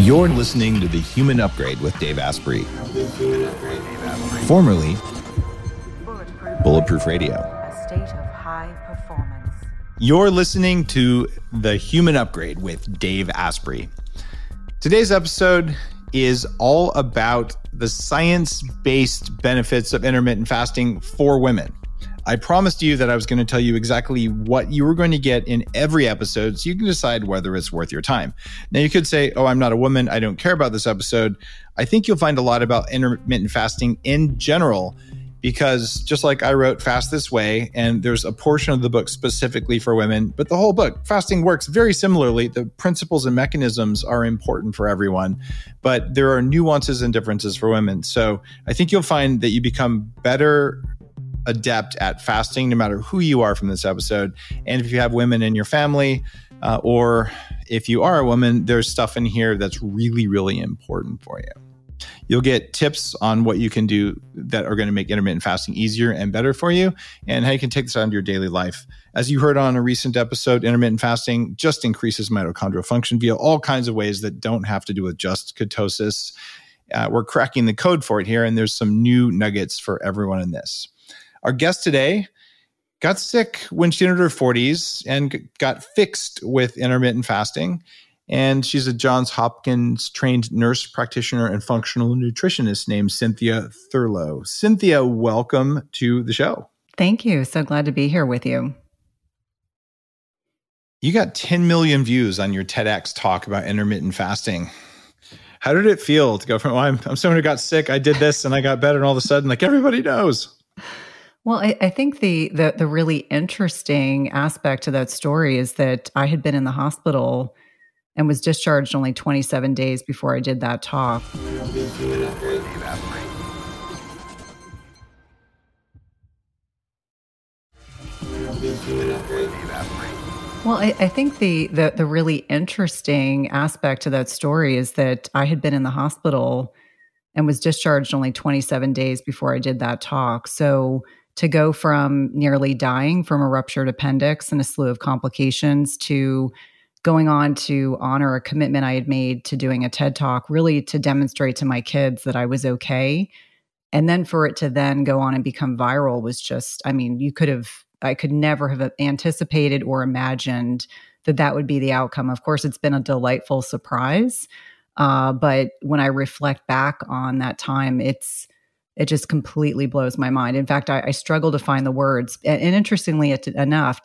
You're listening to The Human Upgrade with Dave Asprey, formerly Bulletproof Radio. A state of high performance. You're listening to The Human Upgrade with Dave Asprey. Today's episode is all about the science-based benefits of intermittent fasting for women. I promised you that I was going to tell you exactly what you were going to get in every episode so you can decide whether it's worth your time. Now, you could say, oh, I'm not a woman, I don't care about this episode. I think you'll find a lot about intermittent fasting in general, because just like I wrote Fast This Way, and there's a portion of the book specifically for women, but the whole book, fasting works very similarly. The principles and mechanisms are important for everyone, but there are nuances and differences for women. So I think you'll find that you become better adept at fasting, no matter who you are from this episode. And if you have women in your family, or if you are a woman, there's stuff in here that's really, really important for you. You'll get tips on what you can do that are going to make intermittent fasting easier and better for you, and how you can take this out into your daily life. As you heard on a recent episode, intermittent fasting just increases mitochondrial function via all kinds of ways that don't have to do with just ketosis. We're cracking the code for it here, and there's some new nuggets for everyone in this. Our guest today got sick when she entered her 40s and got fixed with intermittent fasting. And she's a Johns Hopkins trained nurse practitioner and functional nutritionist named Cynthia Thurlow. Cynthia, welcome to the show. Thank you. So glad to be here with you. You got 10 million views on your TEDx talk about intermittent fasting. How did it feel to go from, I'm someone who got sick, I did this and I got better, and all of a sudden, like, everybody knows? Well, I think the really interesting aspect to that story is that I had been in the hospital and was discharged only 27 days before I did that talk. Well, I think the really interesting aspect to that story is that I had been in the hospital and was discharged only 27 days before I did that talk. So to go from nearly dying from a ruptured appendix and a slew of complications to going on to honor a commitment I had made to doing a TED Talk, really to demonstrate to my kids that I was okay. And then for it to then go on and become viral was just, I mean, I could never have anticipated or imagined that that would be the outcome. Of course, it's been a delightful surprise. But when I reflect back on that time, it just completely blows my mind. In fact, I struggle to find the words. And interestingly enough,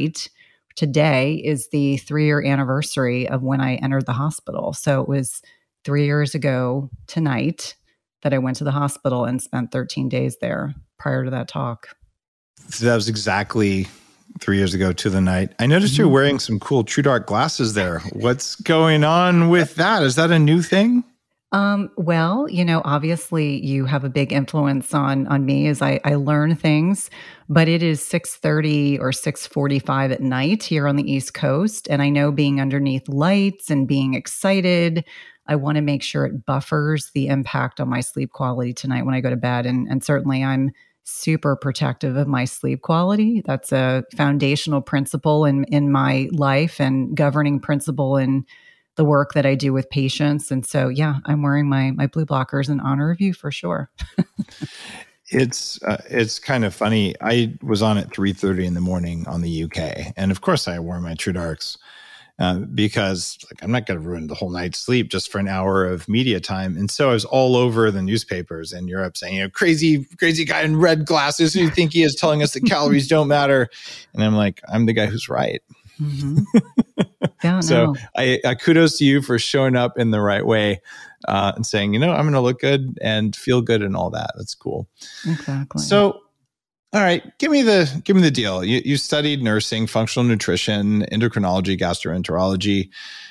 today is the 3-year anniversary of when I entered the hospital. So it was 3 years ago tonight that I went to the hospital and spent 13 days there prior to that talk. So that was exactly 3 years ago to the night. I noticed you're wearing some cool TrueDark glasses there. What's going on with that? Is that a new thing? Well, obviously you have a big influence on me as I learn things, but it is 6:30 or 6:45 at night here on the East Coast. And I know being underneath lights and being excited, I want to make sure it buffers the impact on my sleep quality tonight when I go to bed. And certainly I'm super protective of my sleep quality. That's a foundational principle in my life and governing principle in the work that I do with patients. And so, yeah, I'm wearing my blue blockers in honor of you for sure. It's kind of funny. I was on at 3:30 in the morning on the UK. And of course I wore my TrueDarks because I'm not going to ruin the whole night's sleep just for an hour of media time. And so I was all over the newspapers in Europe saying, crazy guy in red glasses, who do you think he is, telling us that calories don't matter? And I'm like, I'm the guy who's right. Mm-hmm. Yeah, so I kudos to you for showing up in the right way and saying, I'm going to look good and feel good and all that. That's cool. Exactly. So, all right, give me the deal. You studied nursing, functional nutrition, endocrinology, gastroenterology.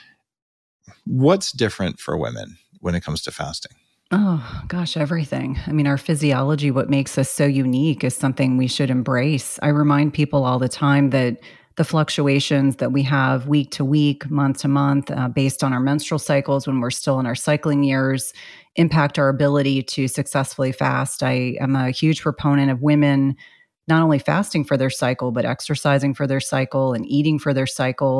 What's different for women when it comes to fasting? Oh, gosh, everything. I mean, our physiology, what makes us so unique is something we should embrace. I remind people all the time that the fluctuations that we have week to week, month to month, based on our menstrual cycles when we're still in our cycling years, impact our ability to successfully fast. I am a huge proponent of women not only fasting for their cycle, but exercising for their cycle and eating for their cycle.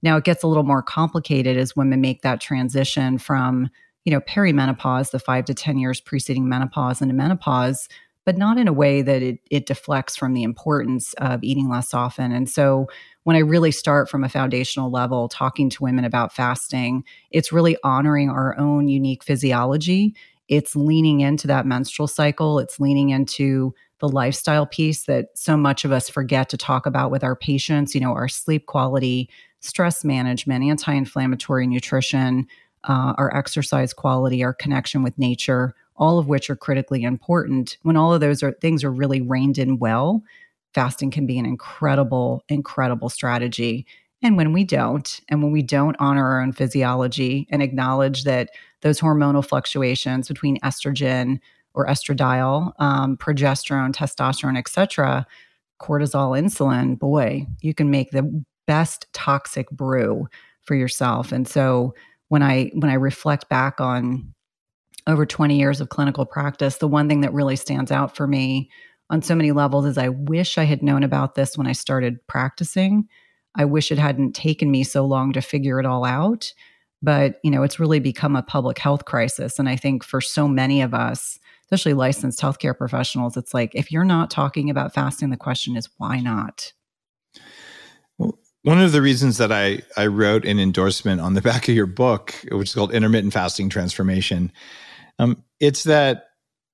Now it gets a little more complicated as women make that transition from, perimenopause, the 5 to 10 years preceding menopause, into menopause, but not in a way that it deflects from the importance of eating less often. And so when I really start from a foundational level, talking to women about fasting, it's really honoring our own unique physiology. It's leaning into that menstrual cycle. It's leaning into the lifestyle piece that so much of us forget to talk about with our patients, our sleep quality, stress management, anti-inflammatory nutrition, our exercise quality, our connection with nature, all of which are critically important. When all of those things are really reined in well, fasting can be an incredible, incredible strategy. And when we don't honor our own physiology and acknowledge that those hormonal fluctuations between estrogen or estradiol, progesterone, testosterone, et cetera, cortisol, insulin, boy, you can make the best toxic brew for yourself. And so when I reflect back on over 20 years of clinical practice, the one thing that really stands out for me on so many levels is I wish I had known about this when I started practicing. I wish it hadn't taken me so long to figure it all out. But, it's really become a public health crisis. And I think for so many of us, especially licensed healthcare professionals, it's like, if you're not talking about fasting, the question is, why not? Well, one of the reasons that I wrote an endorsement on the back of your book, which is called Intermittent Fasting Transformation, it's that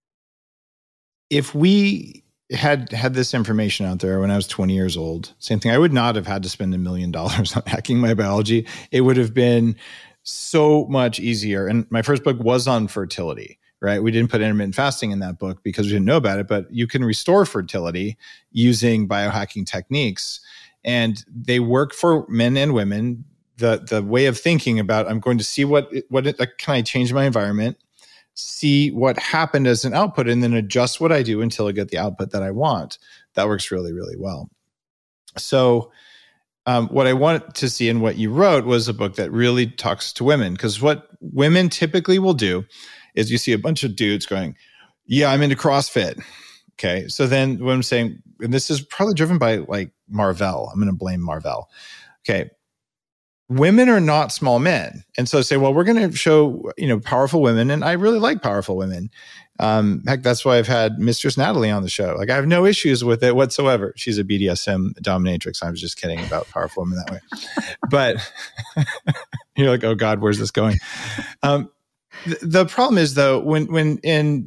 if we had this information out there when I was 20 years old, same thing, I would not have had to spend $1 million on hacking my biology. It would have been so much easier. And my first book was on fertility, right? We didn't put intermittent fasting in that book because we didn't know about it, but you can restore fertility using biohacking techniques. And they work for men and women. The way of thinking about, I'm going to see can I change my environment, see what happened as an output, and then adjust what I do until I get the output that I want. That works really, really well. So what I want to see in what you wrote was a book that really talks to women, because what women typically will do is you see a bunch of dudes going, yeah, I'm into CrossFit. Okay. So then what I'm saying, and this is probably driven by like Marvell. I'm going to blame Marvell. Okay. Women are not small men. And so say, well, we're going to show, powerful women. And I really like powerful women. Heck, that's why I've had Mistress Natalie on the show. Like, I have no issues with it whatsoever. She's a BDSM dominatrix. I was just kidding about powerful women that way. But you're like, oh God, where's this going? The problem is though, when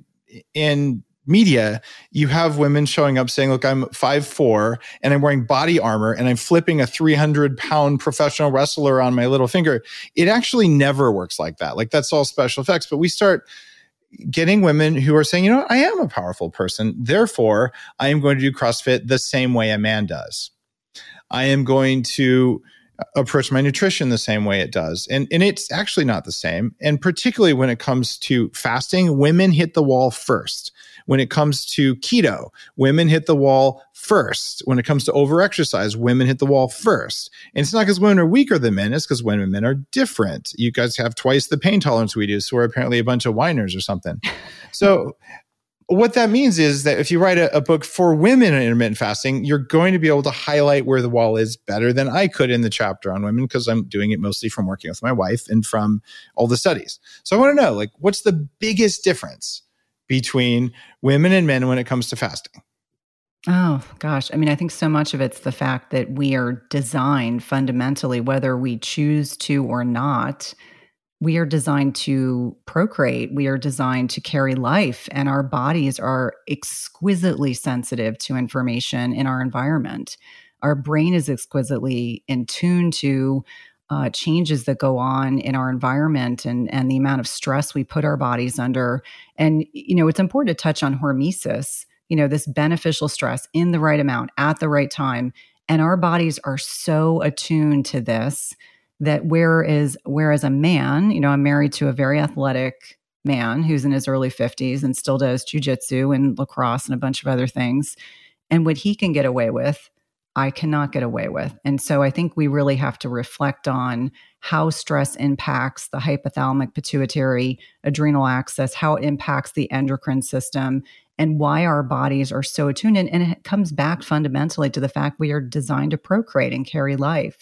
in media, you have women showing up saying, look, I'm 5'4" and I'm wearing body armor and I'm flipping a 300-pound professional wrestler on my little finger. It actually never works like that. Like, that's all special effects. But we start getting women who are saying, I am a powerful person. Therefore, I am going to do CrossFit the same way a man does. I am going to approach my nutrition the same way it does. And it's actually not the same. And particularly when it comes to fasting, women hit the wall first. When it comes to keto, women hit the wall first. When it comes to overexercise, women hit the wall first. And it's not because women are weaker than men, it's because women are different. You guys have twice the pain tolerance we do, so we're apparently a bunch of whiners or something. So what that means is that if you write a book for women in intermittent fasting, you're going to be able to highlight where the wall is better than I could in the chapter on women, because I'm doing it mostly from working with my wife and from all the studies. So I want to know, like, what's the biggest difference between women and men when it comes to fasting? Oh, gosh. I mean, I think so much of it's the fact that we are designed fundamentally, whether we choose to or not, we are designed to procreate. We are designed to carry life, and our bodies are exquisitely sensitive to information in our environment. Our brain is exquisitely in tune to changes that go on in our environment and the amount of stress we put our bodies under. And, it's important to touch on hormesis, this beneficial stress in the right amount at the right time. And our bodies are so attuned to this that whereas a man, I'm married to a very athletic man who's in his early 50s and still does jujitsu and lacrosse and a bunch of other things. And what he can get away with, I cannot get away with. And so I think we really have to reflect on how stress impacts the hypothalamic pituitary adrenal axis, how it impacts the endocrine system, and why our bodies are so attuned. And it comes back fundamentally to the fact we are designed to procreate and carry life.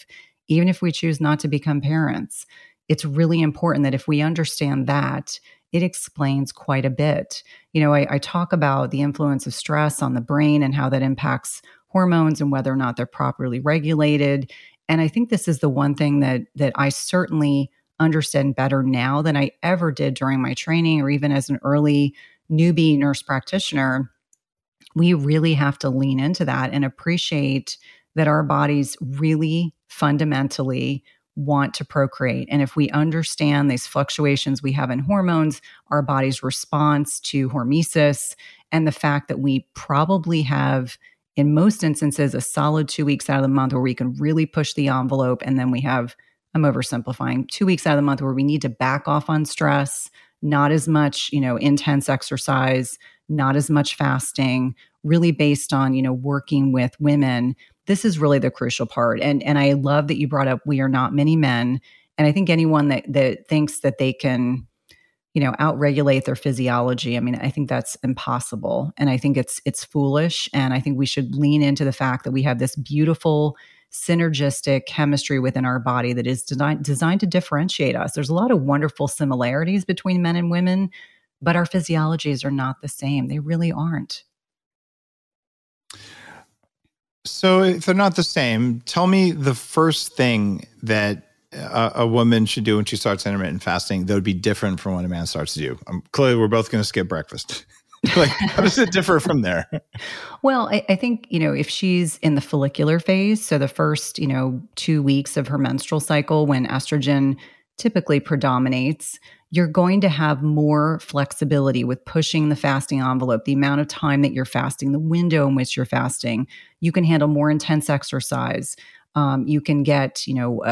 even if we choose not to become parents. It's really important that if we understand that, it explains quite a bit. I talk about the influence of stress on the brain and how that impacts hormones and whether or not they're properly regulated. And I think this is the one thing that I certainly understand better now than I ever did during my training or even as an early newbie nurse practitioner. We really have to lean into that and appreciate that our bodies really fundamentally want to procreate. And if we understand these fluctuations we have in hormones, our body's response to hormesis, and the fact that we probably have, in most instances, a solid 2 weeks out of the month where we can really push the envelope. And then we have, I'm oversimplifying, 2 weeks out of the month where we need to back off on stress, not as much, intense exercise, not as much fasting, really based on, working with women. This is really the crucial part. And I love that you brought up, we are not many men. And I think anyone that thinks that they can, outregulate their physiology, I think that's impossible. And I think it's foolish. And I think we should lean into the fact that we have this beautiful synergistic chemistry within our body that is designed to differentiate us. There's a lot of wonderful similarities between men and women, but our physiologies are not the same. They really aren't. So if they're not the same, tell me the first thing that a woman should do when she starts intermittent fasting that would be different from what a man starts to do. Clearly, we're both going to skip breakfast. How does it differ from there? Well, I think, if she's in the follicular phase, so the first, 2 weeks of her menstrual cycle when estrogen typically predominates, you're going to have more flexibility with pushing the fasting envelope, the amount of time that you're fasting, the window in which you're fasting. You can handle more intense exercise. You can get,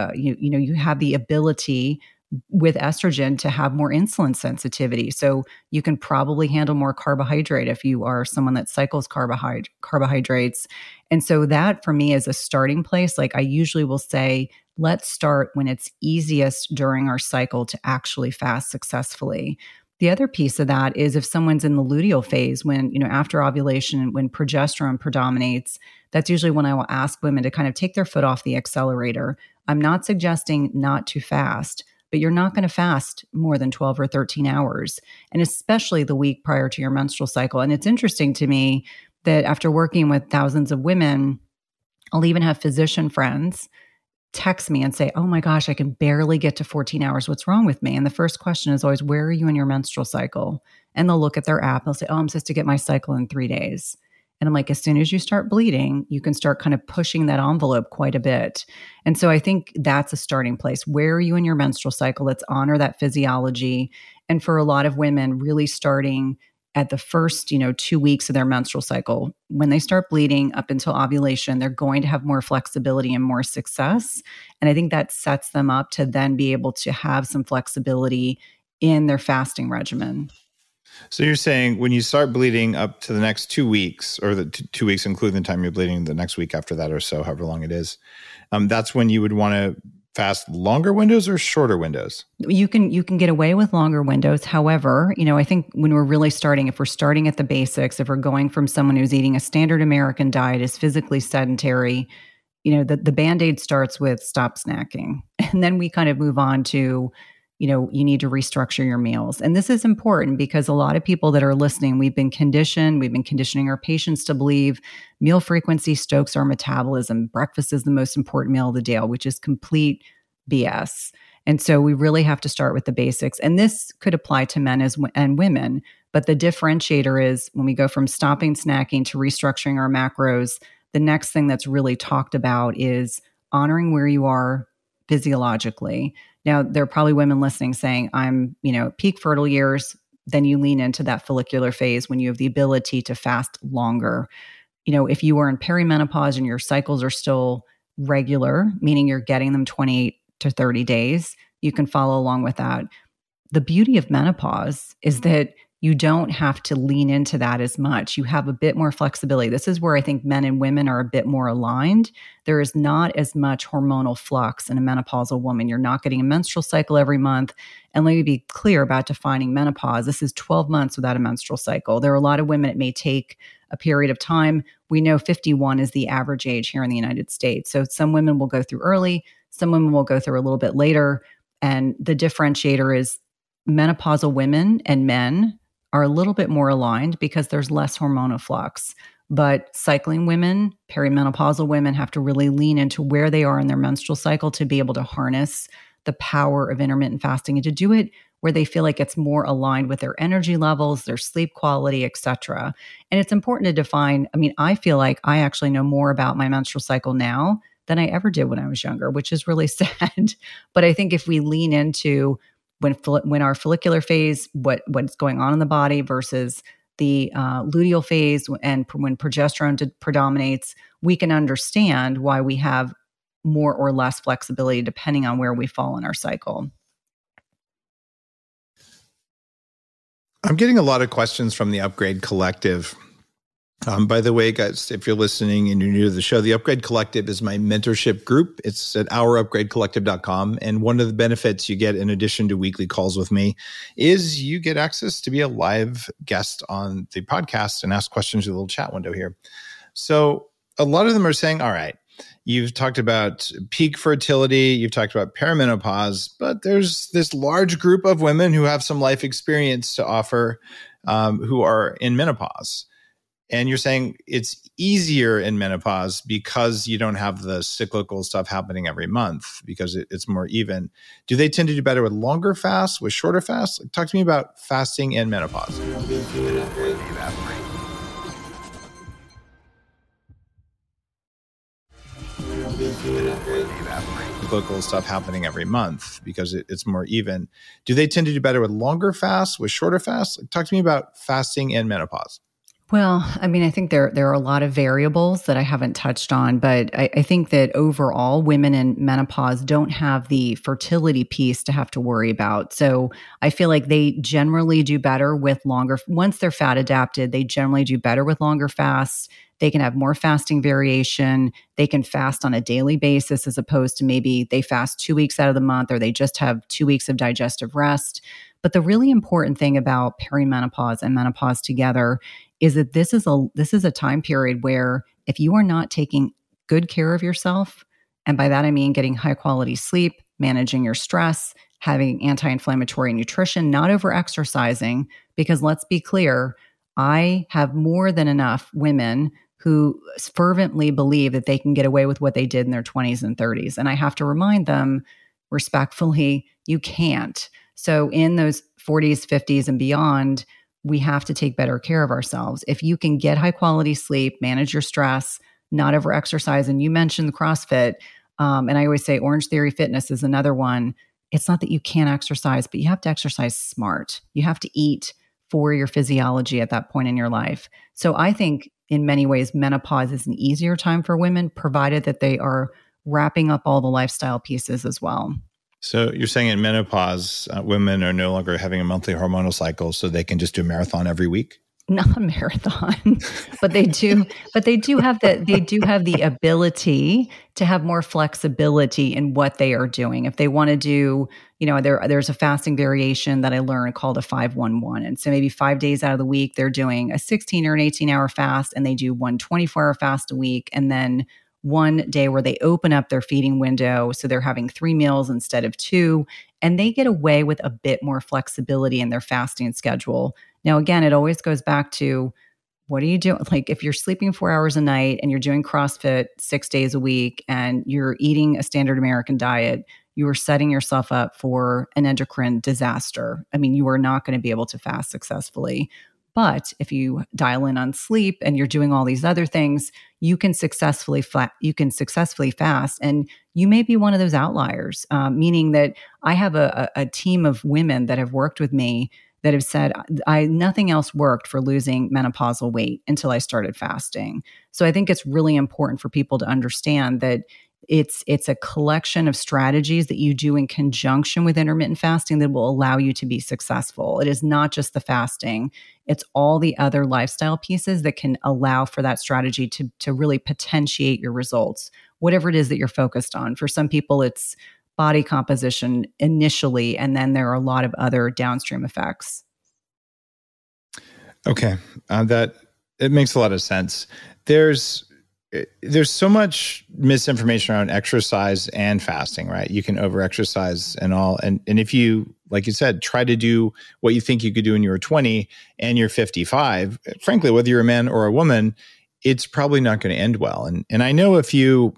you have the ability with estrogen to have more insulin sensitivity. So you can probably handle more carbohydrate if you are someone that cycles carbohydrates. And so that for me is a starting place. Like I usually will say, let's start when it's easiest during our cycle to actually fast successfully. The other piece of that is if someone's in the luteal phase, when, after ovulation, when progesterone predominates, that's usually when I will ask women to kind of take their foot off the accelerator. I'm not suggesting not to fast, but you're not going to fast more than 12 or 13 hours, and especially the week prior to your menstrual cycle. And it's interesting to me that after working with thousands of women, I'll even have physician friends text me and say, oh my gosh, I can barely get to 14 hours. What's wrong with me? And the first question is always, where are you in your menstrual cycle? And they'll look at their app. They'll say, oh, I'm supposed to get my cycle in 3 days. And I'm like, as soon as you start bleeding, you can start kind of pushing that envelope quite a bit. And so I think that's a starting place. Where are you in your menstrual cycle? Let's honor that physiology. And for a lot of women, really starting at the first, 2 weeks of their menstrual cycle, when they start bleeding up until ovulation, they're going to have more flexibility and more success. And I think that sets them up to then be able to have some flexibility in their fasting regimen. So you're saying when you start bleeding up to the next 2 weeks, or the 2 weeks, including the time you're bleeding the next week after that or so, however long it is, that's when you would want to fast longer windows or shorter windows? You can get away with longer windows. However, I think when we're really starting, if we're starting at the basics, if we're going from someone who's eating a standard American diet, is physically sedentary, the Band-Aid starts with stop snacking. And then we kind of move on to, you need to restructure your meals. And this is important because a lot of people that are listening, we've been conditioning our patients to believe meal frequency stokes our metabolism. Breakfast is the most important meal of the day, which is complete BS. And so we really have to start with the basics. And this could apply to men and women. But the differentiator is when we go from stopping snacking to restructuring our macros, the next thing that's really talked about is honoring where you are physiologically. Now, there are probably women listening saying, I'm, peak fertile years. Then you lean into that follicular phase when you have the ability to fast longer. If you are in perimenopause and your cycles are still regular, meaning you're getting them 28 to 30 days, you can follow along with that. The beauty of menopause is that you don't have to lean into that as much. You have a bit more flexibility. This is where I think men and women are a bit more aligned. There is not as much hormonal flux in a menopausal woman. You're not getting a menstrual cycle every month. And let me be clear about defining menopause. This is 12 months without a menstrual cycle. There are a lot of women it may take a period of time. We know 51 is the average age here in the United States. So some women will go through early, Some women will go through a little bit later. And the differentiator is menopausal women and men are a little bit more aligned because there's less hormonal flux. But cycling women, perimenopausal women have to really lean into where they are in their menstrual cycle to be able to harness the power of intermittent fasting and to do it where they feel like it's more aligned with their energy levels, their sleep quality, etc. And it's important to define, I feel like I actually know more about my menstrual cycle now than I ever did when I was younger, which is really sad. But I think if we lean into when our follicular phase, what's going on in the body versus the luteal phase and when progesterone predominates, we can understand why we have more or less flexibility depending on where we fall in our cycle. I'm getting a lot of questions from the Upgrade Collective. By the way, guys, if you're listening and you're new to the show, the Upgrade Collective is my mentorship group. It's at ourupgradecollective.com. And one of the benefits you get in addition to weekly calls with me is you get access to be a live guest on the podcast and ask questions in the little chat window here. So a lot of them are saying, all right, you've talked about peak fertility, you've talked about perimenopause, but there's this large group of women who have some life experience to offer who are in menopause. And you're saying it's easier in menopause because you don't have the cyclical stuff happening every month because it's more even. Do they tend to do better with longer fasts, with shorter fasts? Talk to me about fasting and menopause. Cyclical stuff happening every month because it's more even. Do they tend to do better with longer fasts, with shorter fasts? Talk to me about fasting and menopause. Well, I think there are a lot of variables that I haven't touched on, but I think that overall women in menopause don't have the fertility piece to have to worry about. So I feel like they generally do better with longer, once they're fat adapted, they generally do better with longer fasts. They can have more fasting variation. They can fast on a daily basis as opposed to maybe they fast 2 weeks out of the month or they just have 2 weeks of digestive rest. But the really important thing about perimenopause and menopause together is that this is a time period where if you are not taking good care of yourself, and by that I mean getting high quality sleep, managing your stress, having anti-inflammatory nutrition, not over exercising, because let's be clear, I have more than enough women who fervently believe that they can get away with what they did in their 20s and 30s. And I have to remind them respectfully, you can't. So in those 40s, 50s, and beyond, we have to take better care of ourselves. If you can get high quality sleep, manage your stress, not over exercise, and you mentioned the CrossFit, and I always say Orange Theory Fitness is another one. It's not that you can't exercise, but you have to exercise smart. You have to eat for your physiology at that point in your life. So I think in many ways, menopause is an easier time for women, provided that they are wrapping up all the lifestyle pieces as well. So you're saying in menopause, women are no longer having a monthly hormonal cycle, so they can just do a marathon every week? Not a marathon, but they do have the ability to have more flexibility in what they are doing. If they want to do, there's a fasting variation that I learned called a 5-1-1. And so maybe 5 days out of the week, they're doing a 16 or an 18-hour fast, and they do one 24-hour fast a week, and then one day where they open up their feeding window. So they're having 3 meals instead of 2, and they get away with a bit more flexibility in their fasting schedule. Now, again, it always goes back to what are you doing? Like if you're sleeping 4 hours a night and you're doing CrossFit 6 days a week and you're eating a standard American diet, you are setting yourself up for an endocrine disaster. I mean, you are not going to be able to fast successfully. But if you dial in on sleep and you're doing all these other things, you can successfully fast. And you may be one of those outliers, meaning that I have a team of women that have worked with me that have said, nothing else worked for losing menopausal weight until I started fasting. So I think it's really important for people to understand that it's a collection of strategies that you do in conjunction with intermittent fasting that will allow you to be successful. It is not just the fasting. It's all the other lifestyle pieces that can allow for that strategy to really potentiate your results, whatever it is that you're focused on. For some people, it's body composition initially, and then there are a lot of other downstream effects. Okay, that it makes a lot of sense. There's there's so much misinformation around exercise and fasting, right? You can over exercise and all. And if you, like you said, try to do what you think you could do when you were 20 and you're 55, frankly, whether you're a man or a woman, it's probably not going to end well. And I know a few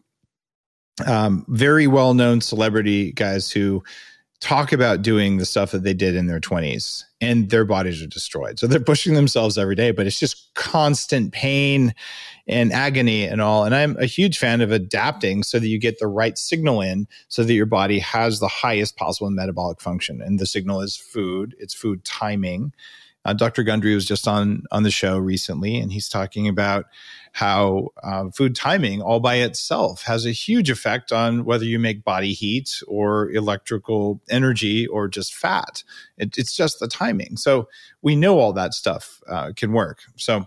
very well-known celebrity guys who talk about doing the stuff that they did in their 20s and their bodies are destroyed. So they're pushing themselves every day, but it's just constant pain and agony and all. And I'm a huge fan of adapting so that you get the right signal in so that your body has the highest possible metabolic function. And the signal is food. It's food timing. Dr. Gundry was just on the show recently, and he's talking about how food timing all by itself has a huge effect on whether you make body heat or electrical energy or just fat. It's just the timing. So we know all that stuff can work. So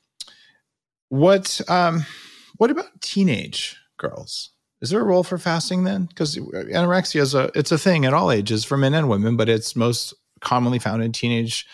what about teenage girls? Is there a role for fasting then? Because anorexia it's a thing at all ages for men and women, but it's most commonly found in teenage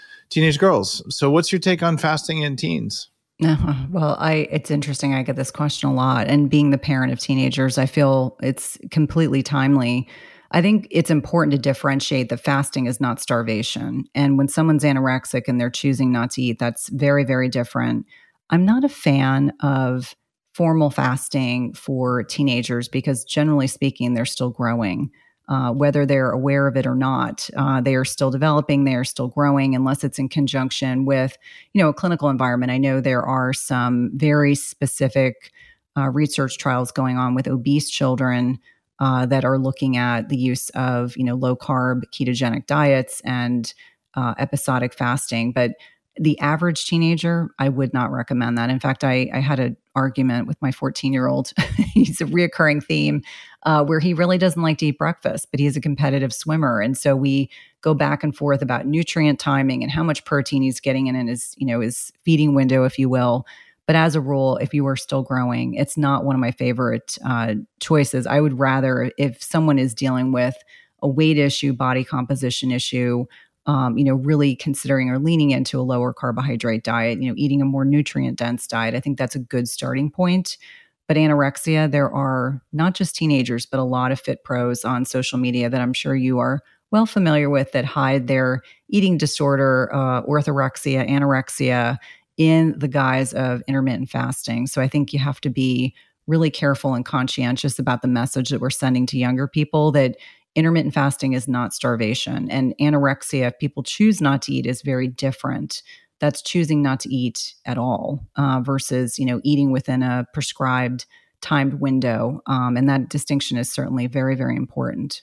girls. So what's your take on fasting in teens? Well, it's interesting. I get this question a lot. And being the parent of teenagers, I feel it's completely timely. I think it's important to differentiate that fasting is not starvation. And when someone's anorexic and they're choosing not to eat, that's very, very different. I'm not a fan of formal fasting for teenagers because generally speaking, they're still growing. Whether they're aware of it or not, they are still developing, they are still growing, unless it's in conjunction with, a clinical environment. I know there are some very specific research trials going on with obese children that are looking at the use of, low carb ketogenic diets and episodic fasting. But the average teenager, I would not recommend that. In fact, I had an argument with my 14-year-old. He's a reoccurring theme where he really doesn't like to eat breakfast, but he's a competitive swimmer. And so we go back and forth about nutrient timing and how much protein he's getting in his feeding window, if you will. But as a rule, if you are still growing, it's not one of my favorite choices. I would rather, if someone is dealing with a weight issue, body composition issue, really considering or leaning into a lower carbohydrate diet, eating a more nutrient dense diet. I think that's a good starting point. But anorexia, there are not just teenagers, but a lot of fit pros on social media that I'm sure you are well familiar with that hide their eating disorder, orthorexia, anorexia in the guise of intermittent fasting. So I think you have to be really careful and conscientious about the message that we're sending to younger people that intermittent fasting is not starvation. And anorexia, if people choose not to eat, is very different. That's choosing not to eat at all versus, eating within a prescribed timed window. And that distinction is certainly very, very important.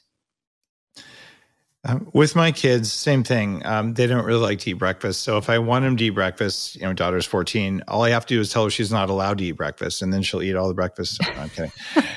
With my kids, same thing. They don't really like to eat breakfast. So if I want them to eat breakfast, daughter's 14, all I have to do is tell her she's not allowed to eat breakfast, and then she'll eat all the breakfast. No, I'm kidding.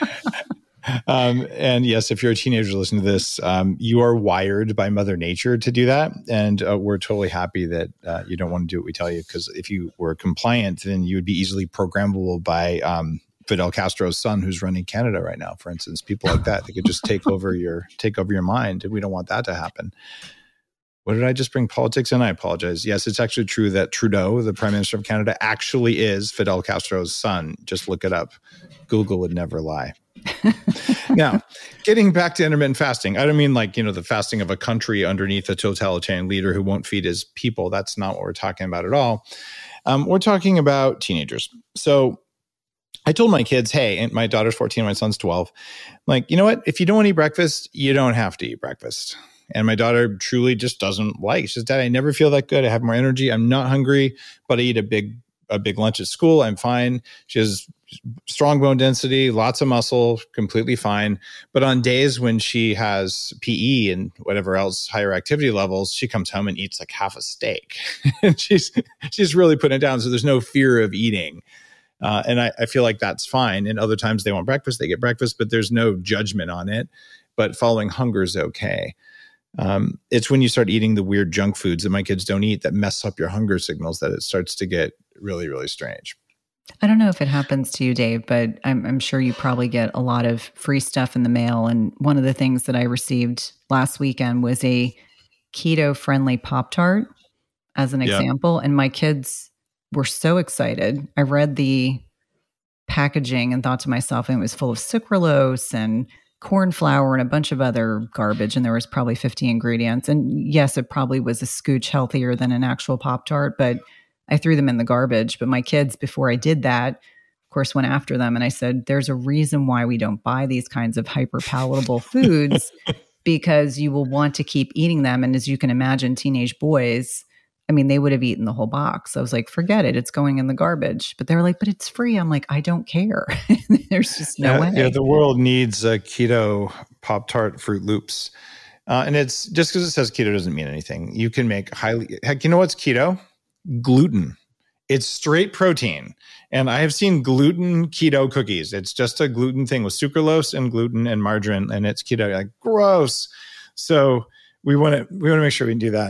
And yes, if you're a teenager listening to this, you are wired by Mother Nature to do that. And we're totally happy that you don't want to do what we tell you, because if you were compliant, then you would be easily programmable by Fidel Castro's son, who's running Canada right now, for instance. People like that, they could just take over your mind. And we don't want that to happen. What did I just bring politics in? I apologize. Yes, it's actually true that Trudeau, the Prime Minister of Canada, actually is Fidel Castro's son. Just look it up. Google would never lie. Now, getting back to intermittent fasting, I don't mean like, the fasting of a country underneath a totalitarian leader who won't feed his people. That's not what we're talking about at all. We're talking about teenagers. So I told my kids, hey, and my daughter's 14, my son's 12, like, you know what? If you don't want to eat breakfast, you don't have to eat breakfast. And my daughter truly just doesn't like. She says, Dad, I never feel that good. I have more energy. I'm not hungry, but I eat a big lunch at school. I'm fine. She has strong bone density, lots of muscle, completely fine. But on days when she has PE and whatever else, higher activity levels, she comes home and eats like half a steak. And she's really putting it down. So there's no fear of eating. And I feel like that's fine. And other times they want breakfast, they get breakfast, but there's no judgment on it. But following hunger is okay. It's when you start eating the weird junk foods that my kids don't eat that mess up your hunger signals that it starts to get really, really strange. I don't know if it happens to you, Dave, but I'm sure you probably get a lot of free stuff in the mail. And one of the things that I received last weekend was a keto-friendly Pop-Tart as an example. And my kids were so excited. I read the packaging and thought to myself, it was full of sucralose and corn flour and a bunch of other garbage. And there was probably 50 ingredients. And yes, it probably was a scooch healthier than an actual Pop-Tart, but I threw them in the garbage. But my kids, before I did that, of course, went after them. And I said, there's a reason why we don't buy these kinds of hyper palatable foods, because you will want to keep eating them. And as you can imagine, teenage boys, I mean, they would have eaten the whole box. I was like, forget it. It's going in the garbage. But they were like, but it's free. I'm like, I don't care. There's just no way. Yeah, the world needs keto Pop-Tart Fruit Loops. And it's just because it says keto doesn't mean anything. You can make heck, you know what's keto? Gluten. It's straight protein. And I have seen gluten keto cookies. It's just a gluten thing with sucralose and gluten and margarine, and it's keto. Like, gross. So we want to make sure we can do that.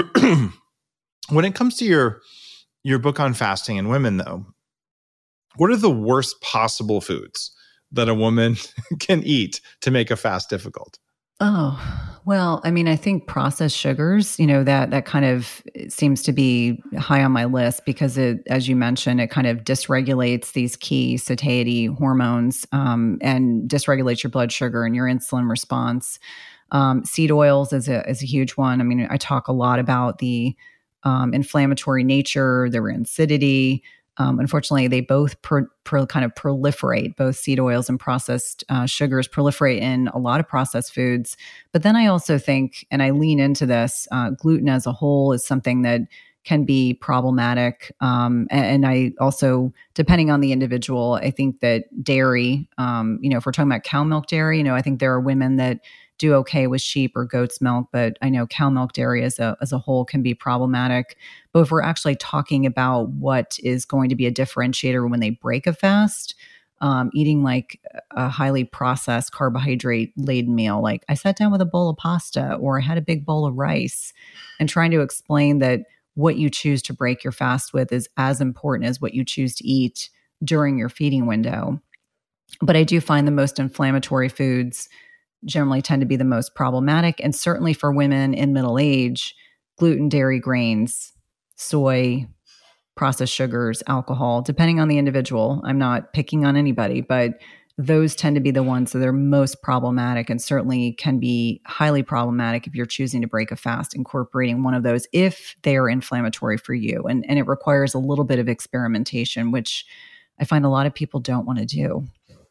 When it comes to your book on fasting and women, though, what are the worst possible foods that a woman can eat to make a fast difficult? Oh, well, I mean, I think processed sugars, that kind of seems to be high on my list because it, as you mentioned, it kind of dysregulates these key satiety hormones and dysregulates your blood sugar and your insulin response. Seed oils is a huge one. I mean, I talk a lot about the inflammatory nature, the rancidity. Unfortunately, they both kind of proliferate, both seed oils and processed sugars proliferate in a lot of processed foods. But then I also think, and I lean into this, gluten as a whole is something that can be problematic. And I also, depending on the individual, I think that dairy, if we're talking about cow milk dairy, I think there are women that do okay with sheep or goat's milk, but I know cow milk dairy as a whole can be problematic. But if we're actually talking about what is going to be a differentiator when they break a fast, eating like a highly processed carbohydrate laden meal, like I sat down with a bowl of pasta or I had a big bowl of rice, and trying to explain that what you choose to break your fast with is as important as what you choose to eat during your feeding window. But I do find the most inflammatory foods generally tend to be the most problematic. And certainly for women in middle age, gluten, dairy, grains, soy, processed sugars, alcohol, depending on the individual. I'm not picking on anybody, but those tend to be the ones that are most problematic and certainly can be highly problematic if you're choosing to break a fast, incorporating one of those if they are inflammatory for you. And it requires a little bit of experimentation, which I find a lot of people don't want to do.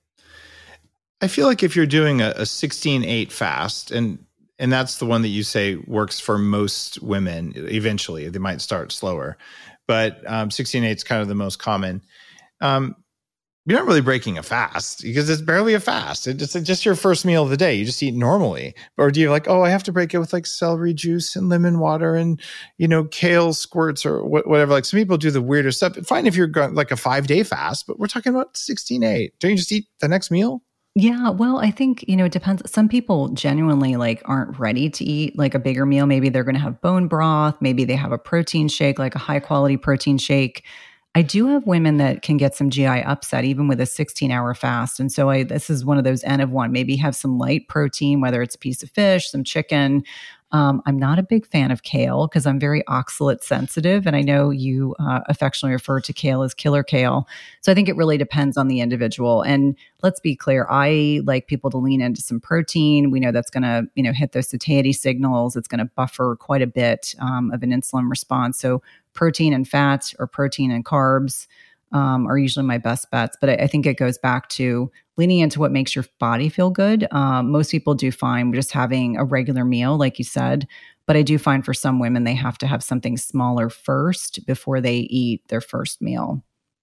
I feel like if you're doing a 16-8 fast, and that's the one that you say works for most women, eventually they might start slower, but 16-8 is kind of the most common. You're not really breaking a fast because it's barely a fast. It's just your first meal of the day. You just eat normally. Or do you like, I have to break it with like celery juice and lemon water and, kale squirts or whatever. Like some people do the weirder stuff. Fine if you're going like a 5-day fast, but we're talking about 16-8. Don't you just eat the next meal? Yeah, well, I think, it depends. Some people genuinely aren't ready to eat like a bigger meal. Maybe they're going to have bone broth. Maybe they have a protein shake, like a high quality protein shake. I do have women that can get some GI upset even with a 16-hour fast. And so this is one of those N of one, maybe have some light protein, whether it's a piece of fish, some chicken. I'm not a big fan of kale because I'm very oxalate sensitive. And I know you affectionately refer to kale as killer kale. So I think it really depends on the individual. And let's be clear, I like people to lean into some protein. We know that's going to, hit those satiety signals. It's going to buffer quite a bit of an insulin response. So protein and fat or protein and carbs are usually my best bets. But I think it goes back to leaning into what makes your body feel good. Most people do fine just having a regular meal, like you said. But I do find for some women, they have to have something smaller first before they eat their first meal.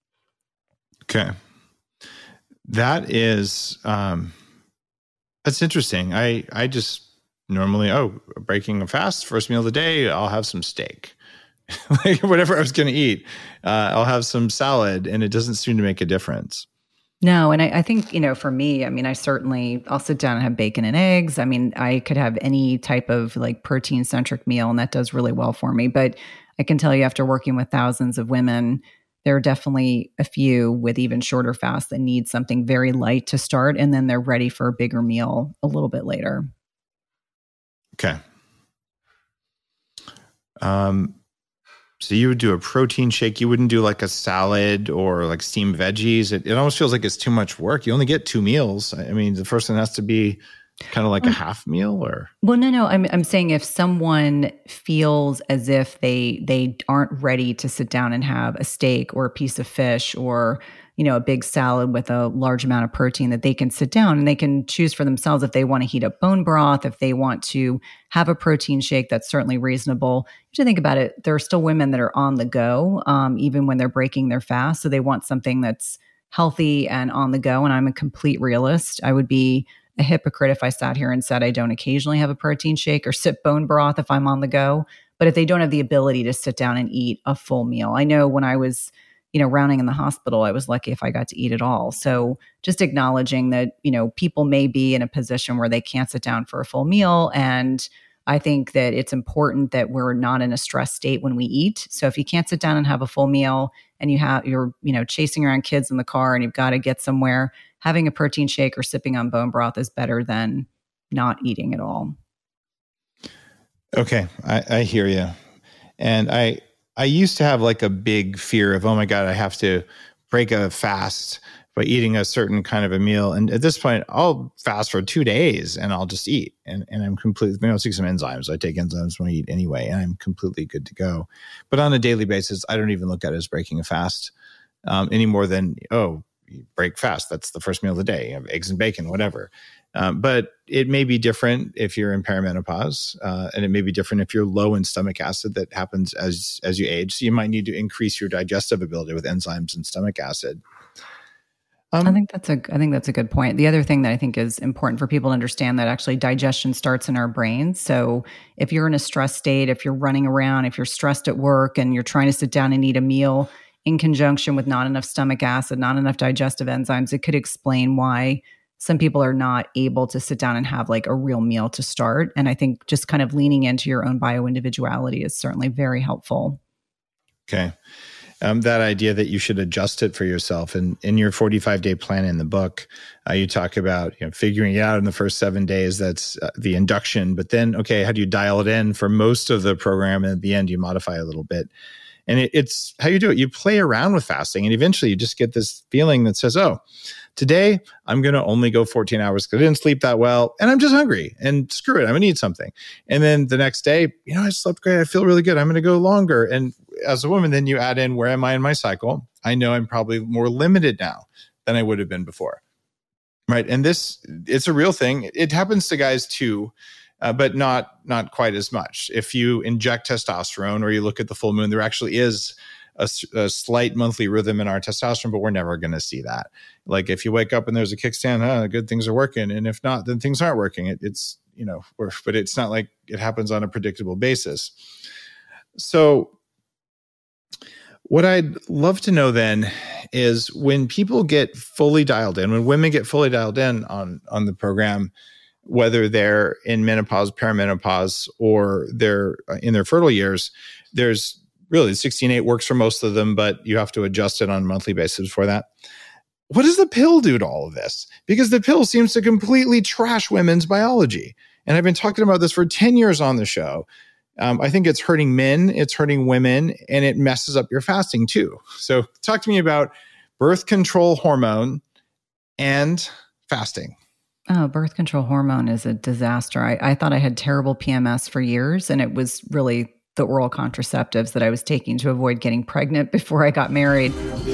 Okay. That is, that's interesting. I just normally, breaking a fast, first meal of the day, I'll have some steak. Like whatever I was going to eat, I'll have some salad, and it doesn't seem to make a difference. No, and I think, for me, I mean, I'll sit down and have bacon and eggs. I mean, I could have any type of like protein-centric meal, and that does really well for me. But I can tell you after working with thousands of women, there are definitely a few with even shorter fasts that need something very light to start, and then they're ready for a bigger meal a little bit later. Okay. So you would do a protein shake. You wouldn't do like a salad or like steamed veggies. It almost feels like it's too much work. You only get 2 meals. I mean, the first one has to be kind of like a half meal or? Well, no. I'm saying if someone feels as if they aren't ready to sit down and have a steak or a piece of fish or, a big salad with a large amount of protein, that they can sit down and they can choose for themselves if they want to heat up bone broth, if they want to have a protein shake. That's certainly reasonable. You have to think about it. There are still women that are on the go, even when they're breaking their fast. So they want something that's healthy and on the go. And I'm a complete realist. I would be a hypocrite if I sat here and said I don't occasionally have a protein shake or sip bone broth if I'm on the go. But if they don't have the ability to sit down and eat a full meal, I know when I was rounding in the hospital, I was lucky if I got to eat it all. So just acknowledging that, people may be in a position where they can't sit down for a full meal. And I think that it's important that we're not in a stress state when we eat. So if you can't sit down and have a full meal and you're chasing around kids in the car and you've got to get somewhere, having a protein shake or sipping on bone broth is better than not eating at all. Okay. I hear you. And I used to have like a big fear of, oh my God, I have to break a fast by eating a certain kind of a meal. And at this point, I'll fast for 2 days and I'll just eat. And I'm completely, I'll take some enzymes. I take enzymes when I eat anyway, and I'm completely good to go. But on a daily basis, I don't even look at it as breaking a fast any more than, you break fast. That's the first meal of the day. You have eggs and bacon, whatever. But it may be different if you're in perimenopause, and it may be different if you're low in stomach acid. That happens as you age. So you might need to increase your digestive ability with enzymes and stomach acid. I think that's a good point. The other thing that I think is important for people to understand, that actually digestion starts in our brains. So if you're in a stress state, if you're running around, if you're stressed at work and you're trying to sit down and eat a meal in conjunction with not enough stomach acid, not enough digestive enzymes, it could explain why some people are not able to sit down and have like a real meal to start. And I think just kind of leaning into your own bio-individuality is certainly very helpful. Okay. That idea that you should adjust it for yourself. And in your 45-day plan in the book, you talk about figuring it out in the first 7 days. That's the induction. But then, okay, how do you dial it in for most of the program? And at the end, you modify a little bit. And it's how you do it. You play around with fasting, and eventually you just get this feeling that says, oh, today I'm going to only go 14 hours because I didn't sleep that well, and I'm just hungry, and screw it, I'm going to eat something. And then the next day, I slept great. I feel really good. I'm going to go longer. And as a woman, then you add in, where am I in my cycle? I know I'm probably more limited now than I would have been before. Right. And it's a real thing. It happens to guys too. But not quite as much. If you inject testosterone or you look at the full moon, there actually is a slight monthly rhythm in our testosterone, but we're never going to see that. Like if you wake up and there's a kickstand, good, things are working. And if not, then things aren't working. But it's not like it happens on a predictable basis. So what I'd love to know then is, when people get fully dialed in, when women get fully dialed in on the program, whether they're in menopause, perimenopause, or they're in their fertile years, there's really 16-8 works for most of them, but you have to adjust it on a monthly basis for that. What does the pill do to all of this? Because the pill seems to completely trash women's biology. And I've been talking about this for 10 years on the show. I think it's hurting men, it's hurting women, and it messes up your fasting too. So talk to me about birth control hormone and fasting. Oh, birth control hormone is a disaster. I thought I had terrible PMS for years, and it was really the oral contraceptives that I was taking to avoid getting pregnant before I got married.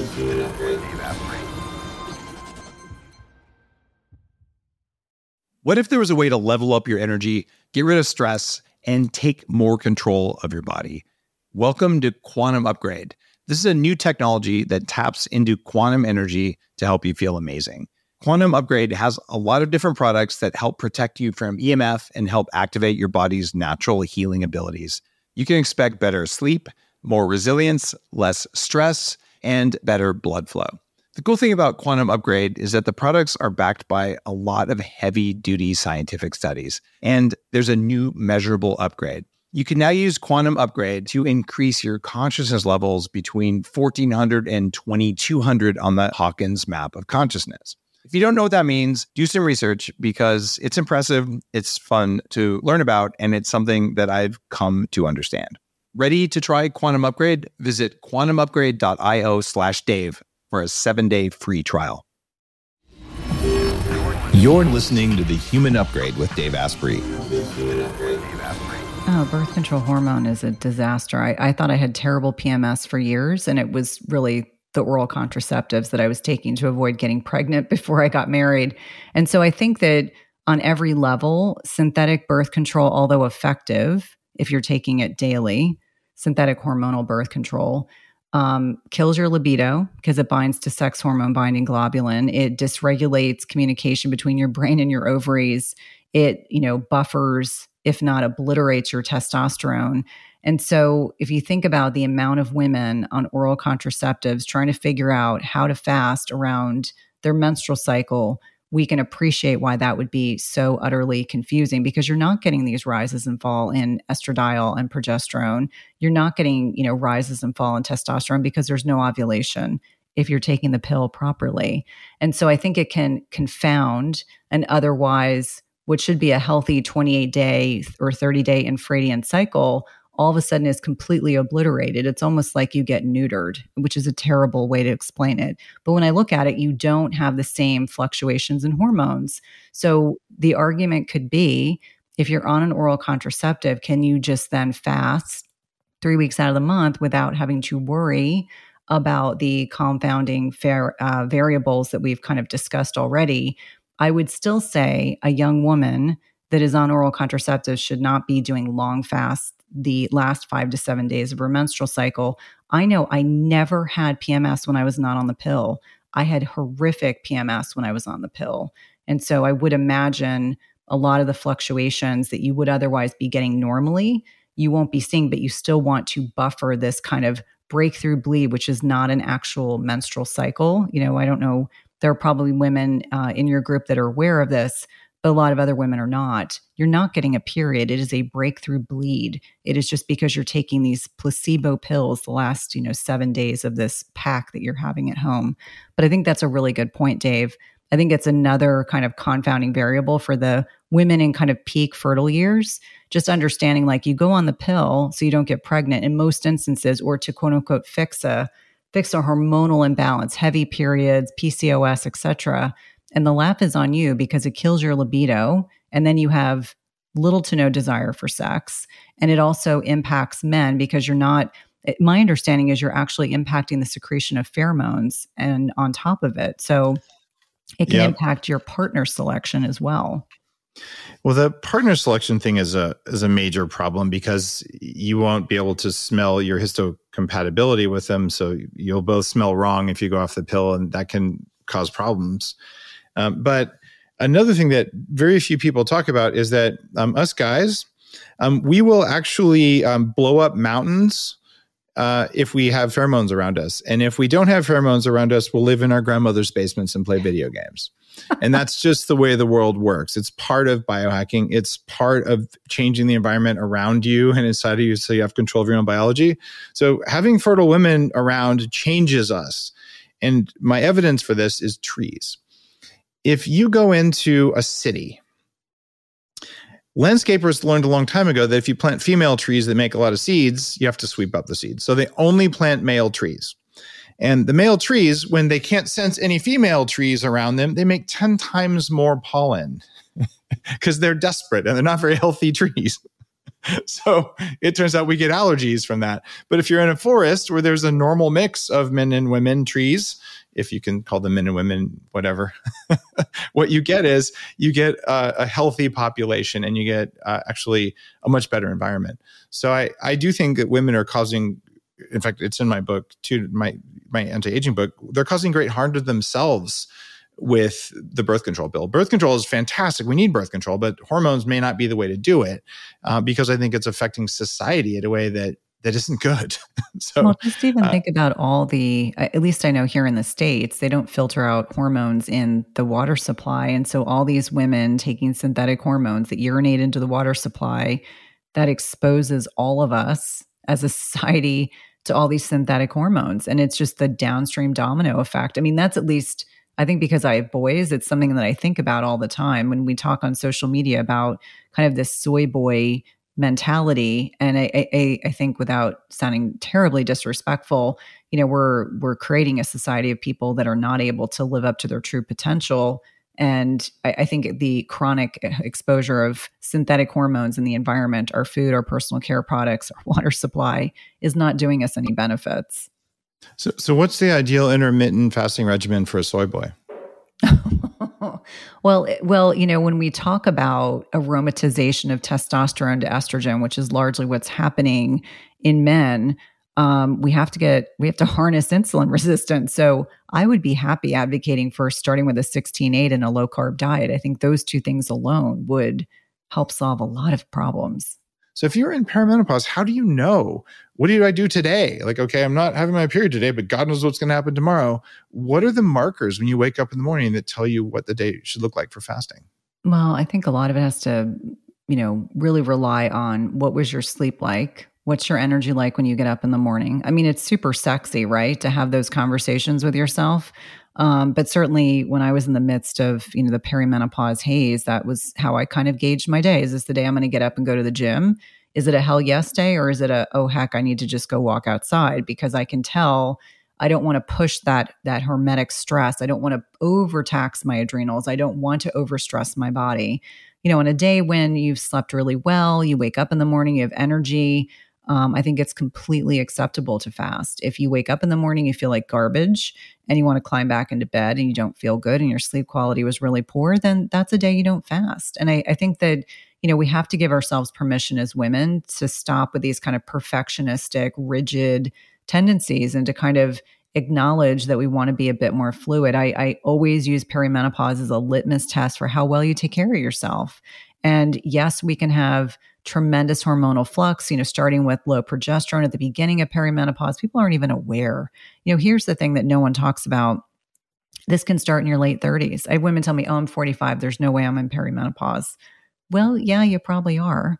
What if there was a way to level up your energy, get rid of stress, and take more control of your body? Welcome to Quantum Upgrade. This is a new technology that taps into quantum energy to help you feel amazing. Quantum Upgrade has a lot of different products that help protect you from EMF and help activate your body's natural healing abilities. You can expect better sleep, more resilience, less stress, and better blood flow. The cool thing about Quantum Upgrade is that the products are backed by a lot of heavy-duty scientific studies, and there's a new measurable upgrade. You can now use Quantum Upgrade to increase your consciousness levels between 1,400 and 2,200 on the Hawkins map of consciousness. If you don't know what that means, do some research, because it's impressive, it's fun to learn about, and it's something that I've come to understand. Ready to try Quantum Upgrade? Visit quantumupgrade.io/Dave for a 7-day free trial. You're listening to The Human Upgrade with Dave Asprey. Oh, birth control hormone is a disaster. I thought I had terrible PMS for years, and it was really the oral contraceptives that I was taking to avoid getting pregnant before I got married. And so I think that on every level, synthetic birth control, although effective, if you're taking it daily, synthetic hormonal birth control, kills your libido because it binds to sex hormone binding globulin. It dysregulates communication between your brain and your ovaries. It, buffers, if not obliterates, your testosterone. And so if you think about the amount of women on oral contraceptives trying to figure out how to fast around their menstrual cycle, we can appreciate why that would be so utterly confusing, because you're not getting these rises and fall in estradiol and progesterone. You're not getting, rises and fall in testosterone because there's no ovulation if you're taking the pill properly. And so I think it can confound an otherwise what should be a healthy 28-day or 30-day infradian cycle all of a sudden is completely obliterated. It's almost like you get neutered, which is a terrible way to explain it. But when I look at it, you don't have the same fluctuations in hormones. So the argument could be, if you're on an oral contraceptive, can you just then fast 3 weeks out of the month without having to worry about the confounding variables that we've kind of discussed already? I would still say a young woman that is on oral contraceptives should not be doing long fasts the last 5 to 7 days of her menstrual cycle. I know I never had PMS when I was not on the pill. I had horrific PMS when I was on the pill. And so I would imagine a lot of the fluctuations that you would otherwise be getting normally, you won't be seeing, but you still want to buffer this kind of breakthrough bleed, which is not an actual menstrual cycle. I don't know, there are probably women in your group that are aware of this, but a lot of other women are not. You're not getting a period. It is a breakthrough bleed. It is just because you're taking these placebo pills the last, 7 days of this pack that you're having at home. But I think that's a really good point, Dave. I think it's another kind of confounding variable for the women in kind of peak fertile years, just understanding like you go on the pill so you don't get pregnant in most instances, or to quote unquote fix a hormonal imbalance, heavy periods, PCOS, etc. And the laugh is on you because it kills your libido. And then you have little to no desire for sex. And it also impacts men because my understanding is you're actually impacting the secretion of pheromones and on top of it. So it can impact your partner selection as well. Well, the partner selection thing is a major problem because you won't be able to smell your histocompatibility with them. So you'll both smell wrong if you go off the pill, and that can cause problems. But another thing that very few people talk about is that us guys, we will actually blow up mountains if we have pheromones around us. And if we don't have pheromones around us, we'll live in our grandmother's basements and play video games. And that's just the way the world works. It's part of biohacking. It's part of changing the environment around you and inside of you so you have control of your own biology. So having fertile women around changes us. And my evidence for this is trees. If you go into a city, landscapers learned a long time ago that if you plant female trees that make a lot of seeds, you have to sweep up the seeds. So they only plant male trees. And the male trees, when they can't sense any female trees around them, they make 10 times more pollen because they're desperate and they're not very healthy trees. So it turns out we get allergies from that. But if you're in a forest where there's a normal mix of men and women trees, if you can call them men and women, whatever, what you get is you get a healthy population and you get actually a much better environment. So I do think that women are causing, in fact, it's in my book too, my anti-aging book, they're causing great harm to themselves with the birth control pill. Birth control is fantastic. We need birth control, but hormones may not be the way to do it because I think it's affecting society in a way that isn't good. So, well, just even think about all the, at least I know here in the States, they don't filter out hormones in the water supply. And so all these women taking synthetic hormones that urinate into the water supply, that exposes all of us as a society to all these synthetic hormones. And it's just the downstream domino effect. I mean, that's at least, I think because I have boys, it's something that I think about all the time when we talk on social media about kind of this soy boy mentality. And I think, without sounding terribly disrespectful, we're creating a society of people that are not able to live up to their true potential. And I think the chronic exposure of synthetic hormones in the environment, our food, our personal care products, our water supply, is not doing us any benefits. So what's the ideal intermittent fasting regimen for a soy boy? Well, when we talk about aromatization of testosterone to estrogen, which is largely what's happening in men, we have to harness insulin resistance. So I would be happy advocating for starting with a 16-8 and a low carb diet. I think those two things alone would help solve a lot of problems. So if you're in perimenopause, how do you know? What do I do today? Like, okay, I'm not having my period today, but God knows what's going to happen tomorrow. What are the markers when you wake up in the morning that tell you what the day should look like for fasting? Well, I think a lot of it has to, really rely on what was your sleep like? What's your energy like when you get up in the morning? I mean, it's super sexy, right? To have those conversations with yourself. But certainly when I was in the midst of, the perimenopause haze, that was how I kind of gauged my day. Is this the day I'm going to get up and go to the gym? Is it a hell yes day? Or is it oh heck, I need to just go walk outside? Because I can tell I don't want to push that hermetic stress. I don't want to overtax my adrenals. I don't want to overstress my body. On a day when you've slept really well, you wake up in the morning, you have energy. I think it's completely acceptable to fast. If you wake up in the morning, you feel like garbage and you want to climb back into bed and you don't feel good and your sleep quality was really poor, then that's a day you don't fast. And I think that, we have to give ourselves permission as women to stop with these kind of perfectionistic, rigid tendencies and to kind of acknowledge that we want to be a bit more fluid. I always use perimenopause as a litmus test for how well you take care of yourself. And yes, we can have tremendous hormonal flux, starting with low progesterone at the beginning of perimenopause. People aren't even aware. Here's the thing that no one talks about. This can start in your late 30s. I have women tell me, oh, I'm 45. There's no way I'm in perimenopause. Well, yeah, you probably are.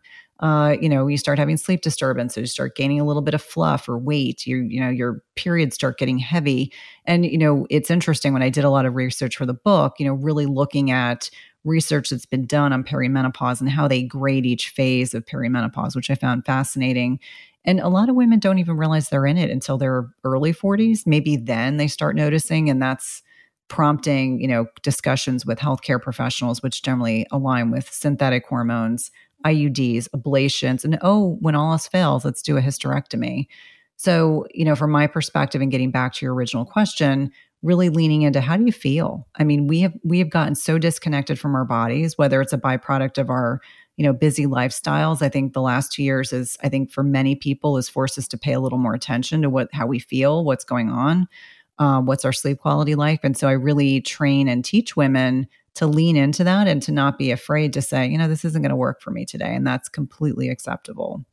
You start having sleep disturbances, you start gaining a little bit of fluff or weight, your periods start getting heavy. And, it's interesting when I did a lot of research for the book, really looking at research that's been done on perimenopause and how they grade each phase of perimenopause, which I found fascinating. And a lot of women don't even realize they're in it until their early 40s. Maybe then they start noticing, and that's prompting, discussions with healthcare professionals, which generally align with synthetic hormones, IUDs, ablations, and when all else fails, let's do a hysterectomy. So, from my perspective, and getting back to your original question, really leaning into how do you feel? I mean, we have gotten so disconnected from our bodies, whether it's a byproduct of our, busy lifestyles. I think the last 2 years for many people has forced us to pay a little more attention to how we feel, what's going on, what's our sleep quality like. And so I really train and teach women to lean into that and to not be afraid to say, this isn't going to work for me today. And that's completely acceptable.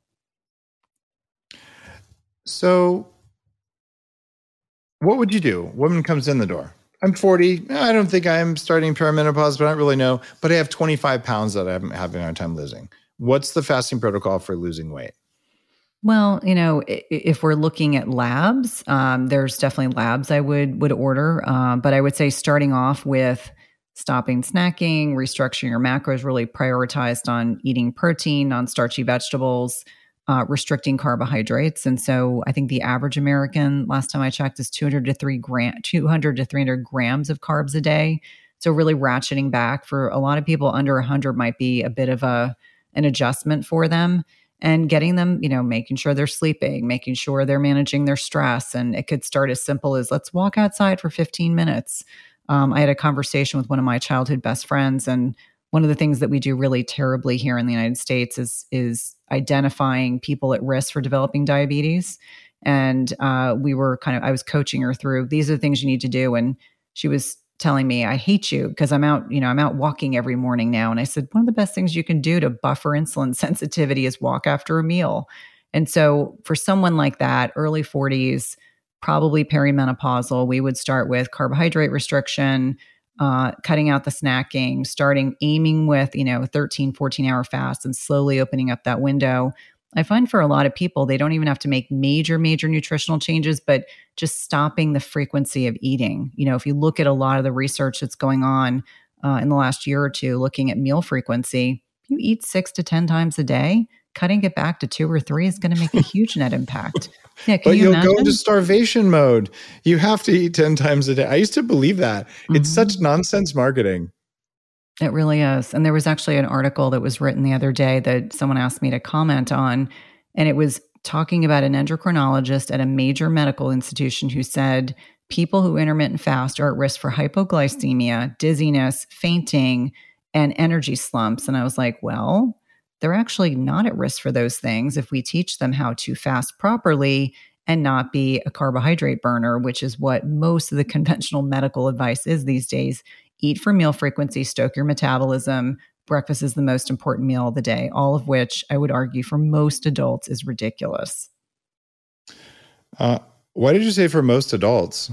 So what would you do? Woman comes in the door. I'm 40. I don't think I'm starting perimenopause, but I don't really know. But I have 25 pounds that I'm having a hard time losing. What's the fasting protocol for losing weight? Well, if we're looking at labs, there's definitely labs I would order. But I would say starting off with stopping snacking, restructuring your macros, really prioritized on eating protein, non-starchy vegetables, restricting carbohydrates. And so I think the average American, last time I checked, is 200 to 300 grams of carbs a day. So really ratcheting back. For a lot of people, under 100 might be a bit of an adjustment for them. And getting them, making sure they're sleeping, making sure they're managing their stress. And it could start as simple as, let's walk outside for 15 minutes. I had a conversation with one of my childhood best friends, and one of the things that we do really terribly here in the United States is identifying people at risk for developing diabetes. And I was coaching her through, these are the things you need to do. And she was telling me, I hate you because I'm out walking every morning now. And I said, one of the best things you can do to buffer insulin sensitivity is walk after a meal. And so for someone like that, early 40s, probably perimenopausal, we would start with carbohydrate restriction, cutting out the snacking, aiming with, 13, 14-hour fast and slowly opening up that window. I find for a lot of people, they don't even have to make major nutritional changes, but just stopping the frequency of eating. If you look at a lot of the research that's going on in the last year or two, looking at meal frequency, if you eat 6 to 10 times a day, cutting it back to 2 or 3 is going to make a huge net impact. Yeah, But you'll imagine? go into starvation mode. You have to eat 10 times a day. I used to believe that. It's such nonsense marketing. It really is. And there was actually an article that was written the other day that someone asked me to comment on, and it was talking about an endocrinologist at a major medical institution who said people who intermittent fast are at risk for hypoglycemia, dizziness, fainting, and energy slumps. And I was like, well, they're actually not at risk for those things if we teach them how to fast properly and not be a carbohydrate burner, which is what most of the conventional medical advice is these days. Eat for meal frequency, stoke your metabolism. Breakfast is the most important meal of the day, all of which I would argue for most adults is ridiculous. Why did you say for most adults?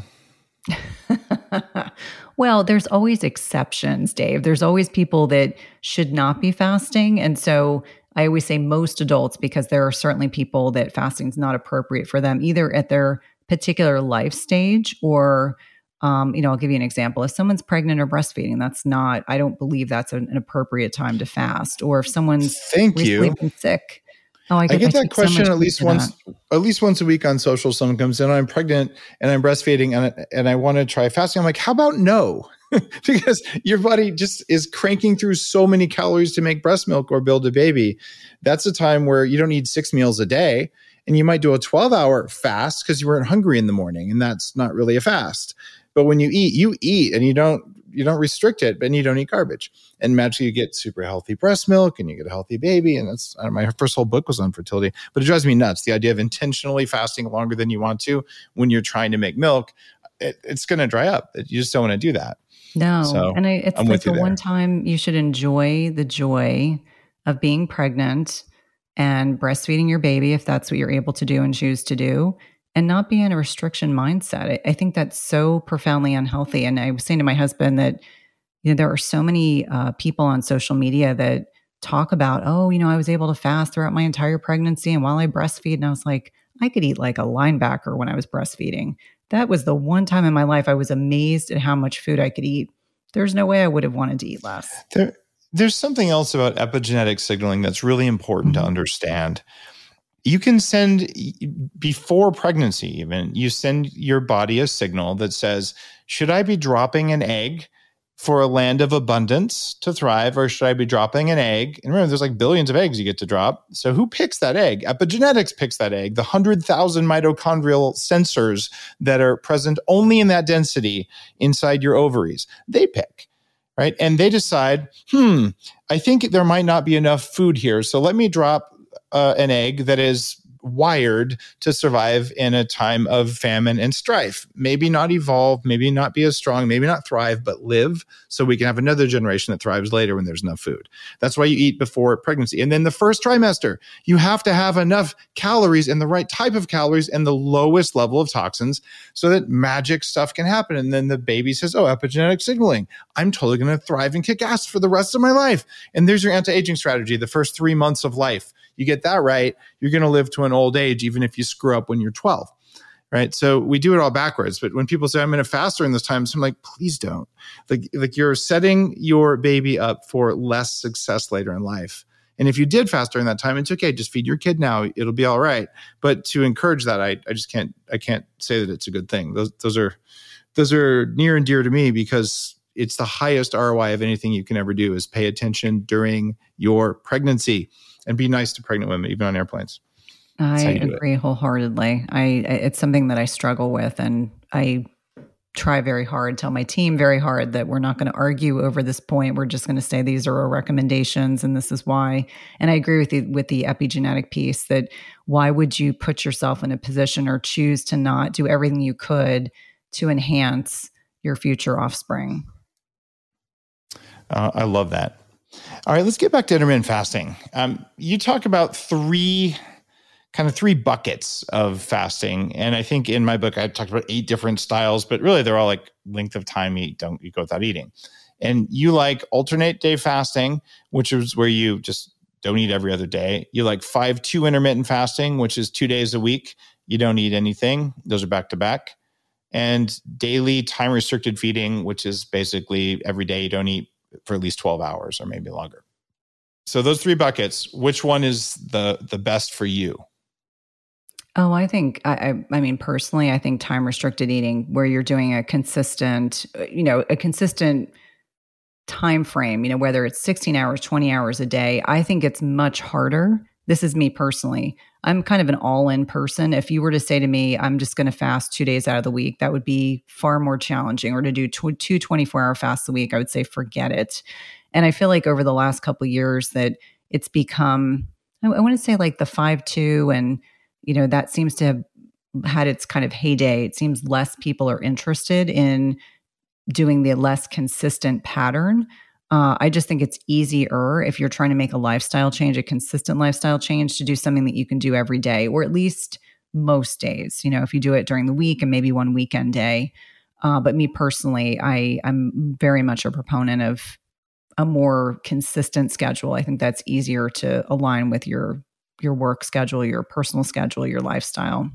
Well, there's always exceptions, Dave. There's always people that should not be fasting. And so I always say most adults because there are certainly people that fasting is not appropriate for them, either at their particular life stage or, I'll give you an example. If someone's pregnant or breastfeeding, I don't believe that's an appropriate time to fast. Or if someone's recently been sick. Oh, I get that question at least once a week on social. Someone comes in, I'm pregnant and I'm breastfeeding and I want to try fasting. I'm like, how about no? Because your body just is cranking through so many calories to make breast milk or build a baby. That's a time where you don't need 6 meals a day, and you might do a 12-hour fast because you weren't hungry in the morning, and that's not really a fast. But when you eat and you don't restrict it, but you don't eat garbage. And magically you get super healthy breast milk and you get a healthy baby. And that's my first whole book was on fertility, but it drives me nuts. The idea of intentionally fasting longer than you want to when you're trying to make milk, it's going to dry up. You just don't want to do that. No. So and it's like the one time you should enjoy the joy of being pregnant and breastfeeding your baby, if that's what you're able to do and choose to do, and not be in a restriction mindset. I think that's so profoundly unhealthy. And I was saying to my husband that, there are so many people on social media that talk about, I was able to fast throughout my entire pregnancy and while I breastfeed. And I was like, I could eat like a linebacker when I was breastfeeding. That was the one time in my life I was amazed at how much food I could eat. There's no way I would have wanted to eat less. There's something else about epigenetic signaling that's really important to understand. You can send, before pregnancy even, you send your body a signal that says, should I be dropping an egg for a land of abundance to thrive, or should I be dropping an egg? And remember, there's like billions of eggs you get to drop. So who picks that egg? Epigenetics picks that egg. The 100,000 mitochondrial sensors that are present only in that density inside your ovaries, they pick, right? And they decide, I think there might not be enough food here. So let me drop an egg that is wired to survive in a time of famine and strife. Maybe not evolve, maybe not be as strong, maybe not thrive, but live so we can have another generation that thrives later when there's enough food. That's why you eat before pregnancy. And then the first trimester, you have to have enough calories and the right type of calories and the lowest level of toxins so that magic stuff can happen. And then the baby says, epigenetic signaling. I'm totally going to thrive and kick ass for the rest of my life. And there's your anti-aging strategy, the first 3 months of life. You get that right, you're going to live to an old age, even if you screw up when you're 12, right? So we do it all backwards. But when people say, I'm going to fast during this time, so I'm like, please don't. Like you're setting your baby up for less success later in life. And if you did fast during that time, it's okay. Just feed your kid now. It'll be all right. But to encourage that, I just can't say that it's a good thing. Those are near and dear to me because it's the highest ROI of anything you can ever do is pay attention during your pregnancy. And be nice to pregnant women, even on airplanes. I agree wholeheartedly. It's something that I struggle with, and I try very hard, tell my team very hard that we're not going to argue over this point. We're just going to say these are our recommendations, and this is why. And I agree with the epigenetic piece that why would you put yourself in a position or choose to not do everything you could to enhance your future offspring? I love that. All right, let's get back to intermittent fasting. You talk about three buckets of fasting. And I think in my book, I talked about 8 different styles, but really they're all like length of time you go without eating. And you like alternate day fasting, which is where you just don't eat every other day. You like 5-2 intermittent fasting, which is 2 days a week. You don't eat anything. Those are back to back. And daily time restricted feeding, which is basically every day you don't eat for at least 12 hours or maybe longer. So those three buckets, which one is the best for you? Oh, I think, I mean, personally, I think time restricted eating, where you're doing a consistent time frame, whether it's 16 hours, 20 hours a day, I think it's much harder. This is me personally. I'm kind of an all-in person. If you were to say to me, I'm just going to fast 2 days out of the week, that would be far more challenging. Or to do two 24-hour fasts a week, I would say forget it. And I feel like over the last couple of years that it's become, I want to say like the 5-2, and that seems to have had its kind of heyday. It seems less people are interested in doing the less consistent pattern. I just think it's easier if you're trying to make a lifestyle change, a consistent lifestyle change, to do something that you can do every day, or at least most days. If you do it during the week and maybe one weekend day. But me personally, I'm very much a proponent of a more consistent schedule. I think that's easier to align with your work schedule, your personal schedule, your lifestyle.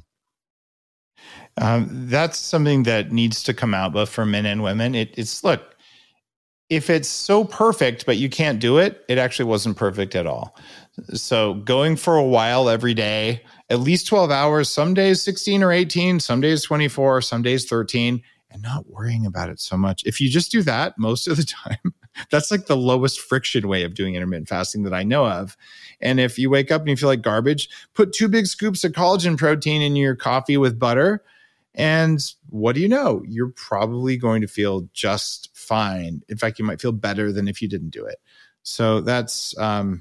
That's something that needs to come out both for men and women. It's look, if it's so perfect, but you can't do it, it actually wasn't perfect at all. So going for a while every day, at least 12 hours, some days 16 or 18, some days 24, some days 13, and not worrying about it so much. If you just do that most of the time, that's like the lowest friction way of doing intermittent fasting that I know of. And if you wake up and you feel like garbage, put 2 big scoops of collagen protein in your coffee with butter. And what do you know? You're probably going to feel just fine. In fact, you might feel better than if you didn't do it. So that's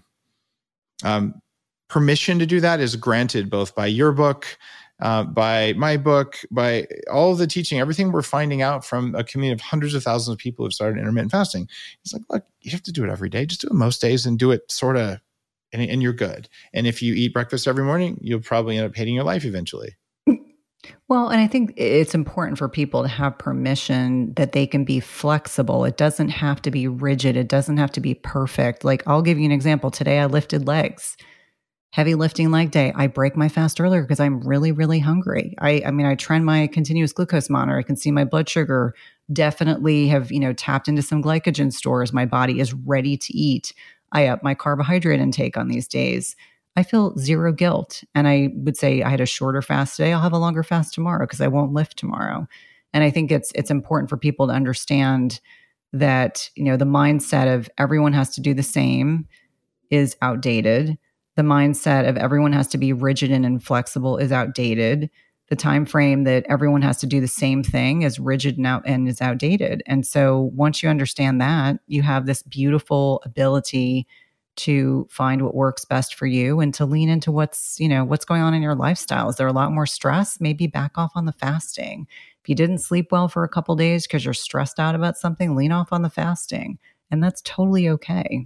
permission to do that is granted both by your book, by my book, by all of the teaching, everything we're finding out from a community of hundreds of thousands of people who've started intermittent fasting. It's like, look, you have to do it every day. Just do it most days and do it sort of, and you're good. And if you eat breakfast every morning, you'll probably end up hating your life eventually. Well, and I think it's important for people to have permission that they can be flexible. It doesn't have to be rigid. It doesn't have to be perfect. Like, I'll give you an example. Today I lifted legs, heavy lifting leg day. I break my fast earlier because I'm really, really hungry. I trend my continuous glucose monitor. I can see my blood sugar. Definitely have, tapped into some glycogen stores. My body is ready to eat. I up my carbohydrate intake on these days. I feel zero guilt. And I would say I had a shorter fast today. I'll have a longer fast tomorrow because I won't lift tomorrow. And I think it's important for people to understand that, the mindset of everyone has to do the same is outdated. The mindset of everyone has to be rigid and inflexible is outdated. The time frame that everyone has to do the same thing is rigid and is outdated. And so once you understand that, you have this beautiful ability to find what works best for you and to lean into what's going on in your lifestyle. Is there a lot more stress? Maybe back off on the fasting. If you didn't sleep well for a couple of days because you're stressed out about something, lean off on the fasting. And that's totally okay.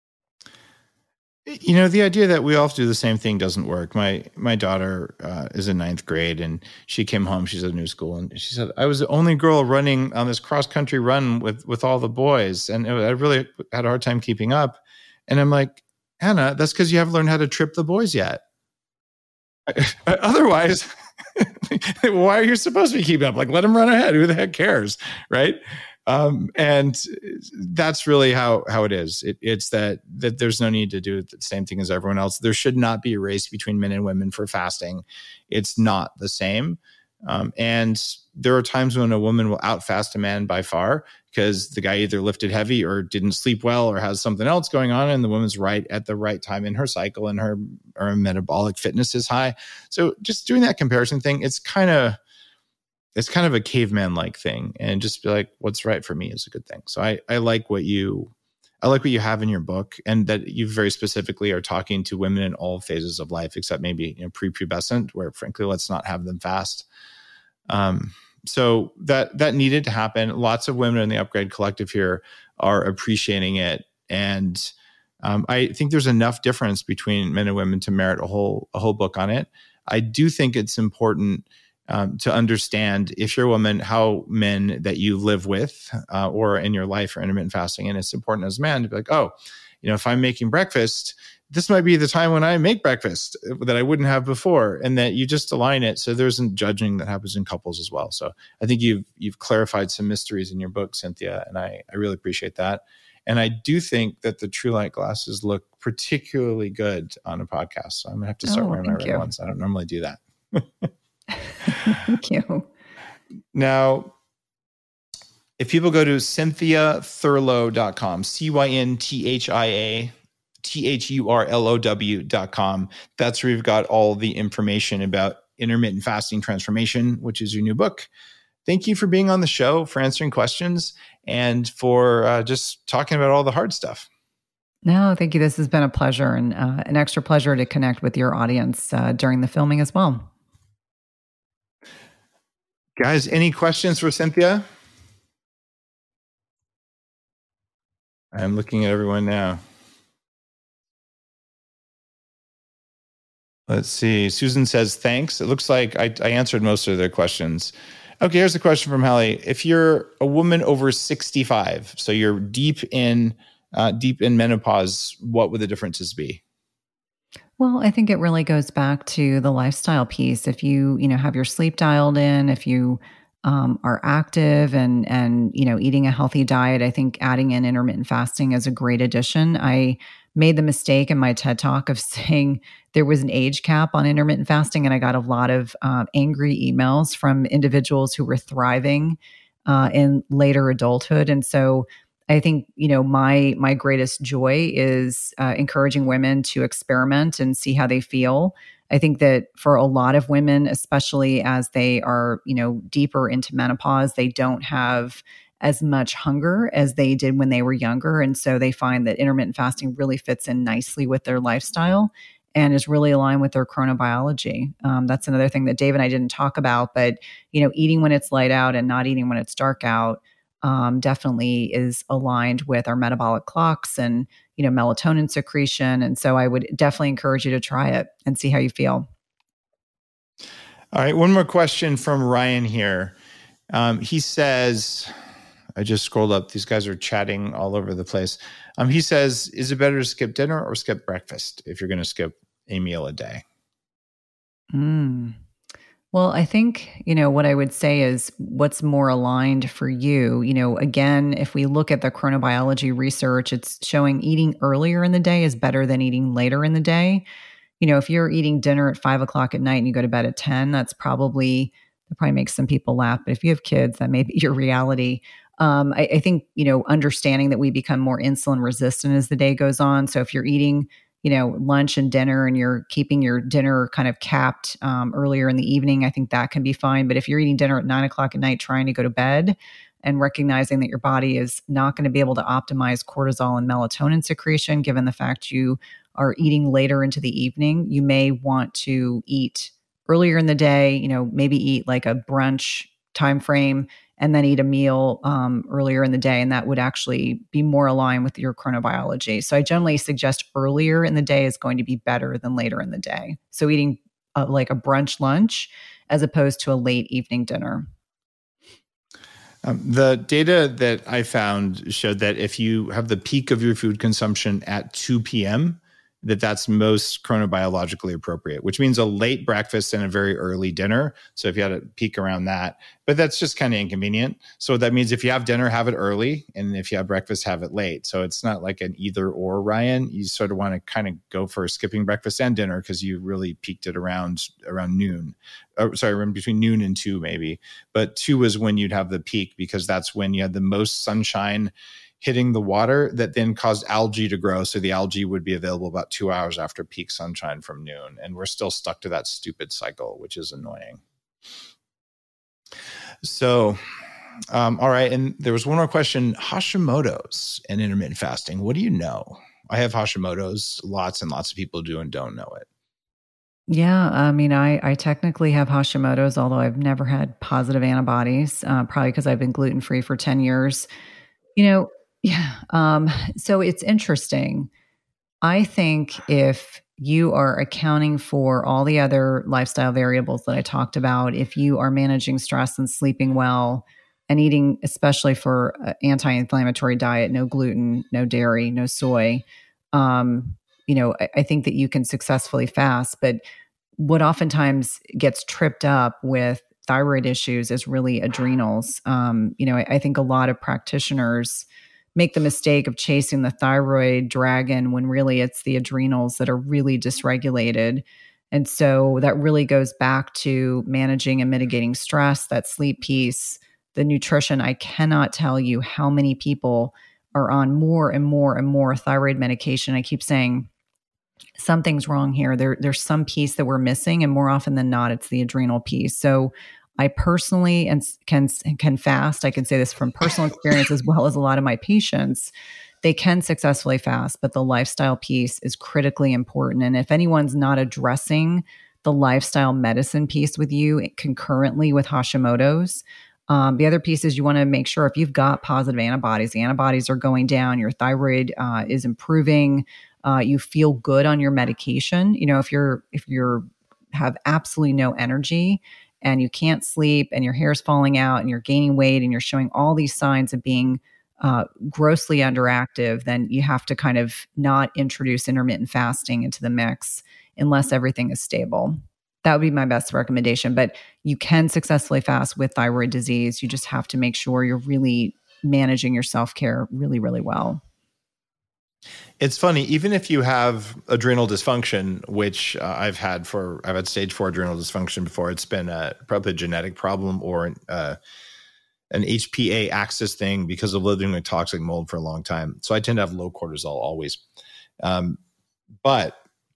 The idea that we all have to do the same thing doesn't work. My daughter is in 9th grade, and she came home. She's at a new school, and she said, I was the only girl running on this cross-country run with all the boys, and I really had a hard time keeping up. And I'm like, Hannah, that's because you haven't learned how to trip the boys yet. Otherwise, why are you supposed to be keeping up? Like, let them run ahead. Who the heck cares, right? And that's really how it is. It's that there's no need to do the same thing as everyone else. There should not be a race between men and women for fasting. It's not the same. And there are times when a woman will outfast a man by far because the guy either lifted heavy or didn't sleep well or has something else going on, and the woman's right at the right time in her cycle and her metabolic fitness is high. So just doing that comparison thing, it's kind of a caveman-like thing, and just be like, what's right for me is a good thing. So I like what you have in your book, and that you very specifically are talking to women in all phases of life, except maybe prepubescent, where frankly, let's not have them fast. So that needed to happen. Lots of women in the Upgrade Collective here are appreciating it, and I think there's enough difference between men and women to merit a whole book on it. I do think it's important to understand, if you're a woman, how men that you live with or in your life are intermittent fasting. And it's important as a man to be like, oh, if I'm making breakfast, this might be the time when I make breakfast that I wouldn't have before, and that you just align it. So there isn't judging that happens in couples as well. So I think you've clarified some mysteries in your book, Cynthia, and I really appreciate that. And I do think that the True Light glasses look particularly good on a podcast. So I'm going to have to start wearing my red ones. I don't normally do that. Thank you. Now, if people go to cynthiathurlow.com, CYNTHIATHURLOW.com, that's where we've got all the information about intermittent fasting transformation, which is your new book. Thank you for being on the show, for answering questions, and for just talking about all the hard stuff. No, thank you. This has been a pleasure, and an extra pleasure to connect with your audience during the filming as well. Guys, any questions for Cynthia? I'm looking at everyone now. Let's see. Susan says, thanks. It looks like I answered most of their questions. Okay, here's a question from Hallie. If you're a woman over 65, so you're deep in menopause, what would the differences be? Well, I think it really goes back to the lifestyle piece. If you have your sleep dialed in, if you are active and eating a healthy diet, I think adding in intermittent fasting is a great addition. I made the mistake in my TED Talk of saying there was an age cap on intermittent fasting, and I got a lot of angry emails from individuals who were thriving in later adulthood. And so I think, my greatest joy is encouraging women to experiment and see how they feel. I think that for a lot of women, especially as they are, deeper into menopause, they don't have as much hunger as they did when they were younger. And so they find that intermittent fasting really fits in nicely with their lifestyle and is really aligned with their chronobiology. That's another thing that Dave and I didn't talk about, but, eating when it's light out and not eating when it's dark out definitely is aligned with our metabolic clocks and, melatonin secretion. And so I would definitely encourage you to try it and see how you feel. All right. One more question from Ryan here. He says, I just scrolled up. These guys are chatting all over the place. He says, is it better to skip dinner or skip breakfast if you're going to skip a meal a day? Well, I think, what I would say is what's more aligned for you. Again, if we look at the chronobiology research, it's showing eating earlier in the day is better than eating later in the day. If you're eating dinner at 5 o'clock at night and you go to bed at 10, that probably makes some people laugh. But if you have kids, that may be your reality. I think, understanding that we become more insulin resistant as the day goes on. So if you're eating lunch and dinner and you're keeping your dinner kind of capped earlier in the evening, I think that can be fine. But if you're eating dinner at 9 o'clock at night, trying to go to bed and recognizing that your body is not going to be able to optimize cortisol and melatonin secretion, given the fact you are eating later into the evening, you may want to eat earlier in the day, maybe eat like a brunch time frame and then eat a meal earlier in the day. And that would actually be more aligned with your chronobiology. So I generally suggest earlier in the day is going to be better than later in the day. So eating like a brunch lunch as opposed to a late evening dinner. The data that I found showed that if you have the peak of your food consumption at 2 p.m., that's most chronobiologically appropriate, which means a late breakfast and a very early dinner. So if you had a peak around that, but that's just kind of inconvenient. So that means if you have dinner, have it early. And if you have breakfast, have it late. So it's not like an either or, Ryan. You sort of want to kind of go for skipping breakfast and dinner because you really peaked it around noon. Between noon and 2 maybe. But 2 is when you'd have the peak because that's when you had the most sunshine hitting the water that then caused algae to grow. So the algae would be available about 2 hours after peak sunshine from noon. And we're still stuck to that stupid cycle, which is annoying. So, all right. And there was one more question, Hashimoto's and intermittent fasting. What do you know? I have Hashimoto's. Lots and lots of people do and don't know it. Yeah, I mean, I technically have Hashimoto's, although I've never had positive antibodies, probably because I've been gluten-free for 10 years. So it's interesting. I think if you are accounting for all the other lifestyle variables that I talked about, if you are managing stress and sleeping well and eating, especially for an anti-inflammatory diet, no gluten, no dairy, no soy, I think that you can successfully fast. But what oftentimes gets tripped up with thyroid issues is really adrenals. I think a lot of practitioners make the mistake of chasing the thyroid dragon when really it's the adrenals that are really dysregulated. And so that really goes back to managing and mitigating stress, that sleep piece, the nutrition. I cannot tell you how many people are on more and more and more thyroid medication. I keep saying something's wrong here. There's some piece that we're missing, and more often than not, it's the adrenal piece. So I personally can fast. I can say this from personal experience as well as a lot of my patients. They can successfully fast, but the lifestyle piece is critically important. And if anyone's not addressing the lifestyle medicine piece with you concurrently with Hashimoto's, the other piece is you want to make sure if you've got positive antibodies, the antibodies are going down, your thyroid is improving, you feel good on your medication. If you're have absolutely no energy and you can't sleep and your hair's falling out and you're gaining weight and you're showing all these signs of being grossly underactive, then you have to kind of not introduce intermittent fasting into the mix unless everything is stable. That would be my best recommendation. But you can successfully fast with thyroid disease. You just have to make sure you're really managing your self-care really, really well. It's funny, even if you have adrenal dysfunction, which I've had stage 4 adrenal dysfunction before. It's been probably a genetic problem or an HPA axis thing because of living with toxic mold for a long time. So I tend to have low cortisol always. But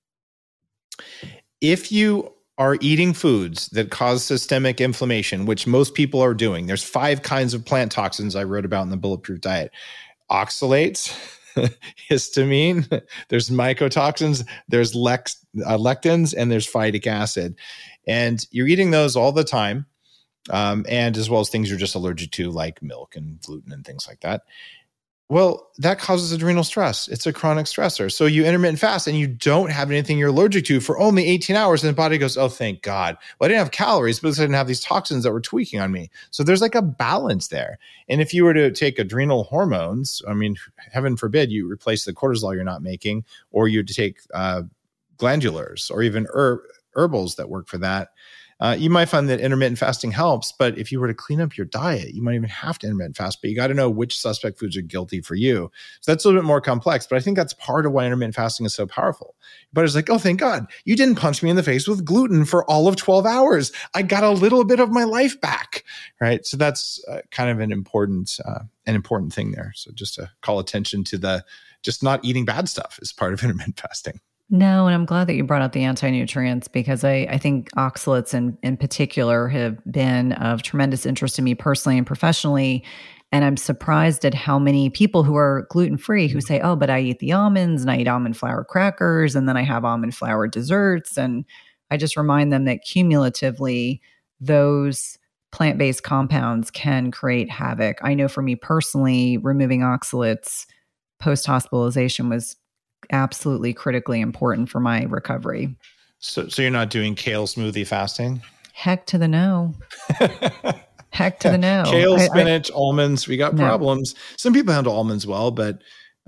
if you are eating foods that cause systemic inflammation, which most people are doing, there's 5 kinds of plant toxins I wrote about in the Bulletproof Diet. Oxalates, histamine, there's mycotoxins, there's lectins, and there's phytic acid. And you're eating those all the time. And as well as things you're just allergic to, like milk and gluten and things like that. Well, that causes adrenal stress. It's a chronic stressor. So you intermittent fast and you don't have anything you're allergic to for only 18 hours. And the body goes, oh, thank God. Well, I didn't have calories, but I didn't have these toxins that were tweaking on me. So there's like a balance there. And if you were to take adrenal hormones, I mean, heaven forbid you replace the cortisol you're not making, or you take glandulars or even herbals that work for that. You might find that intermittent fasting helps, but if you were to clean up your diet, you might even have to intermittent fast, but you got to know which suspect foods are guilty for you. So that's a little bit more complex, but I think that's part of why intermittent fasting is so powerful. But it's like, oh, thank God, you didn't punch me in the face with gluten for all of 12 hours. I got a little bit of my life back, right? So that's kind of an important thing there. So just to call attention to just not eating bad stuff is part of intermittent fasting. No, and I'm glad that you brought up the anti-nutrients because I think oxalates in particular have been of tremendous interest to me personally and professionally. And I'm surprised at how many people who are gluten-free who say, oh, but I eat the almonds and I eat almond flour crackers and then I have almond flour desserts. And I just remind them that cumulatively, those plant-based compounds can create havoc. I know for me personally, removing oxalates post-hospitalization was absolutely critically important for my recovery. So you're not doing kale smoothie fasting? Heck to the no. Heck to the no. Kale, spinach, almonds, we got problems. Some people handle almonds well, but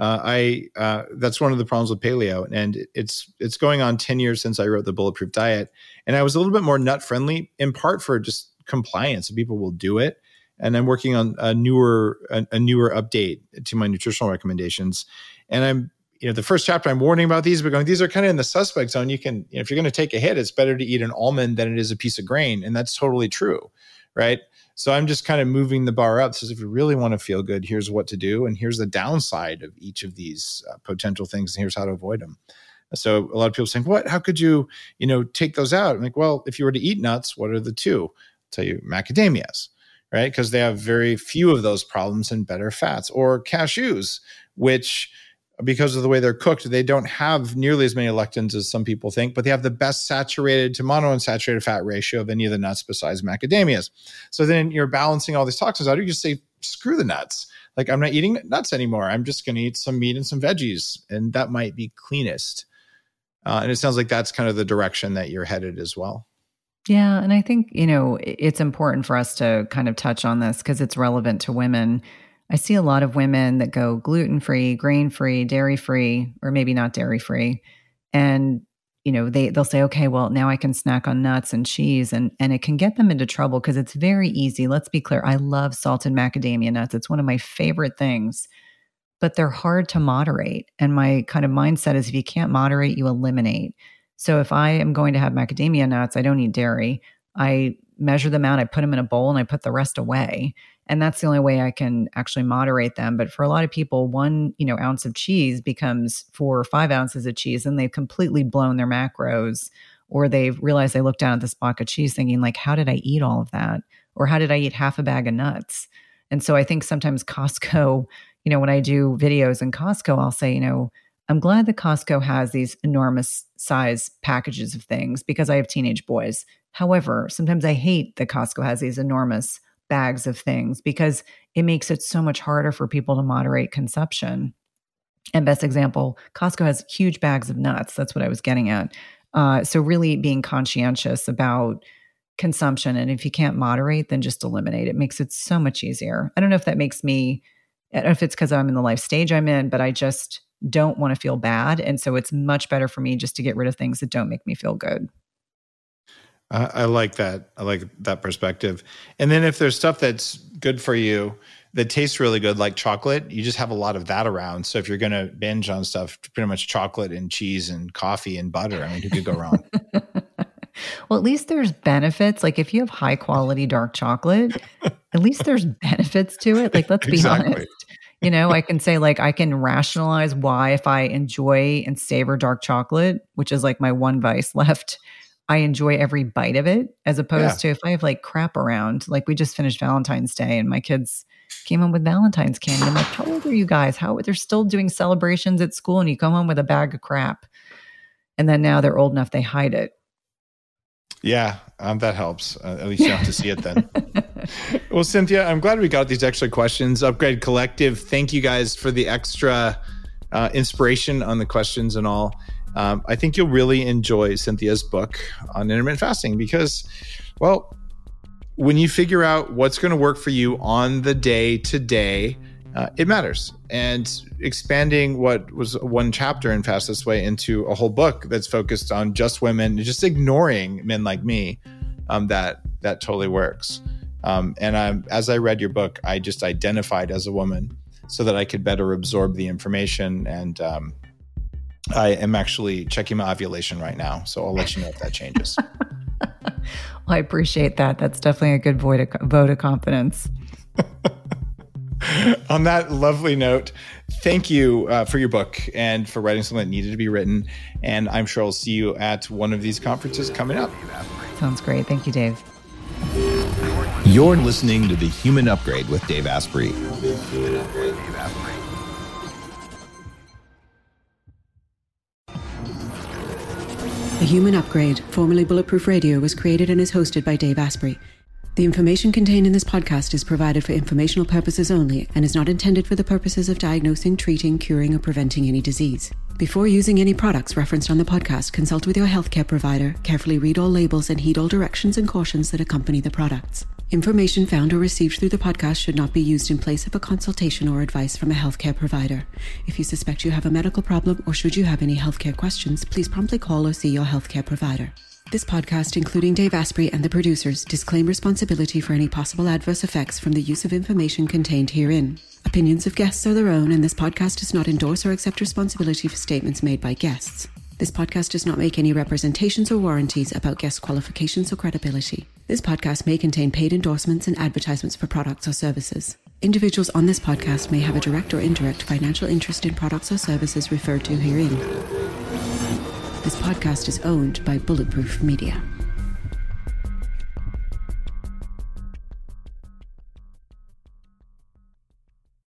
that's one of the problems with paleo. And it's going on 10 years since I wrote the Bulletproof Diet. And I was a little bit more nut friendly, in part for just compliance. So people will do it. And I'm working on a newer update to my nutritional recommendations. And I'm, the first chapter I'm warning about these, but these are kind of in the suspect zone. You can, if you're going to take a hit, it's better to eat an almond than it is a piece of grain. And that's totally true. Right. So I'm just kind of moving the bar up. So if you really want to feel good, here's what to do. And here's the downside of each of these potential things. And here's how to avoid them. So a lot of people saying, what, how could you, take those out? I'm like, well, if you were to eat nuts, what are the two? I'll tell you, macadamias, right? Because they have very few of those problems and better fats, or cashews, which, because of the way they're cooked, they don't have nearly as many lectins as some people think, but they have the best saturated to monounsaturated fat ratio of any of the nuts besides macadamias. So then you're balancing all these toxins out. You just say, screw the nuts. Like, I'm not eating nuts anymore. I'm just going to eat some meat and some veggies. And that might be cleanest. And it sounds like that's kind of the direction that you're headed as well. Yeah. And I think, it's important for us to kind of touch on this because it's relevant to women. I see a lot of women that go gluten-free, grain-free, dairy-free, or maybe not dairy-free. And, they'll say, okay, well, now I can snack on nuts and cheese. And it can get them into trouble because it's very easy. Let's be clear. I love salted macadamia nuts. It's one of my favorite things. but they're hard to moderate. And my kind of mindset is if you can't moderate, you eliminate. So if I am going to have macadamia nuts, I don't eat dairy. I measure them out, I put them in a bowl, and I put the rest away. And that's the only way I can actually moderate them. But for a lot of people, 1 ounce of cheese becomes 4 or 5 ounces of cheese, and they've completely blown their macros, or they've realized they look down at this block of cheese thinking like, how did I eat all of that? Or how did I eat half a bag of nuts? And so I think sometimes Costco, when I do videos in Costco, I'll say, I'm glad that Costco has these enormous size packages of things because I have teenage boys. However, sometimes I hate that Costco has these enormous bags of things because it makes it so much harder for people to moderate consumption. And best example, Costco has huge bags of nuts. That's what I was getting at. So really being conscientious about consumption. And if you can't moderate, then just eliminate. It makes it so much easier. I don't know if that makes me, I don't know if it's because I'm in the life stage I'm in, but I just don't want to feel bad. And so it's much better for me just to get rid of things that don't make me feel good. I like that. I like that perspective. And then if there's stuff that's good for you that tastes really good, like chocolate, you just have a lot of that around. So if you're going to binge on stuff, pretty much chocolate and cheese and coffee and butter, I mean, who could go wrong? Well, at least there's benefits. Like if you have high quality dark chocolate, at least there's benefits to it. Like, let's be honest. I can say like, I can rationalize why if I enjoy and savor dark chocolate, which is like my one vice left, I enjoy every bite of it, as opposed to if I have like crap around. Like we just finished Valentine's Day and my kids came home with Valentine's candy. I'm like, how old are you guys? They're still doing celebrations at school and you come home with a bag of crap. And then now they're old enough, they hide it. Yeah, that helps. At least you don't have to see it then. Well, Cynthia, I'm glad we got these extra questions. Upgrade Collective, thank you guys for the extra inspiration on the questions and all. I think you'll really enjoy Cynthia's book on intermittent fasting because, well, when you figure out what's going to work for you on the day to day, it matters. And expanding what was one chapter in Fast This Way into a whole book that's focused on just women, just ignoring men like me, that totally works. And as I read your book, I just identified as a woman so that I could better absorb the information. And I am actually checking my ovulation right now. So I'll let you know if that changes. Well, I appreciate that. That's definitely a good vote of confidence. On that lovely note, thank you for your book and for writing something that needed to be written. And I'm sure I'll see you at one of these conferences coming up. Sounds great. Thank you, Dave. You're listening to The Human Upgrade with Dave Asprey. The Human Upgrade, formerly Bulletproof Radio, was created and is hosted by Dave Asprey. The information contained in this podcast is provided for informational purposes only and is not intended for the purposes of diagnosing, treating, curing, or preventing any disease. Before using any products referenced on the podcast, consult with your healthcare provider, carefully read all labels, and heed all directions and cautions that accompany the products. Information found or received through the podcast should not be used in place of a consultation or advice from a healthcare provider. If you suspect you have a medical problem or should you have any healthcare questions, please promptly call or see your healthcare provider. This podcast, including Dave Asprey and the producers, disclaim responsibility for any possible adverse effects from the use of information contained herein. Opinions of guests are their own, and this podcast does not endorse or accept responsibility for statements made by guests. This podcast does not make any representations or warranties about guest qualifications or credibility. This podcast may contain paid endorsements and advertisements for products or services. Individuals on this podcast may have a direct or indirect financial interest in products or services referred to herein. This podcast is owned by Bulletproof Media.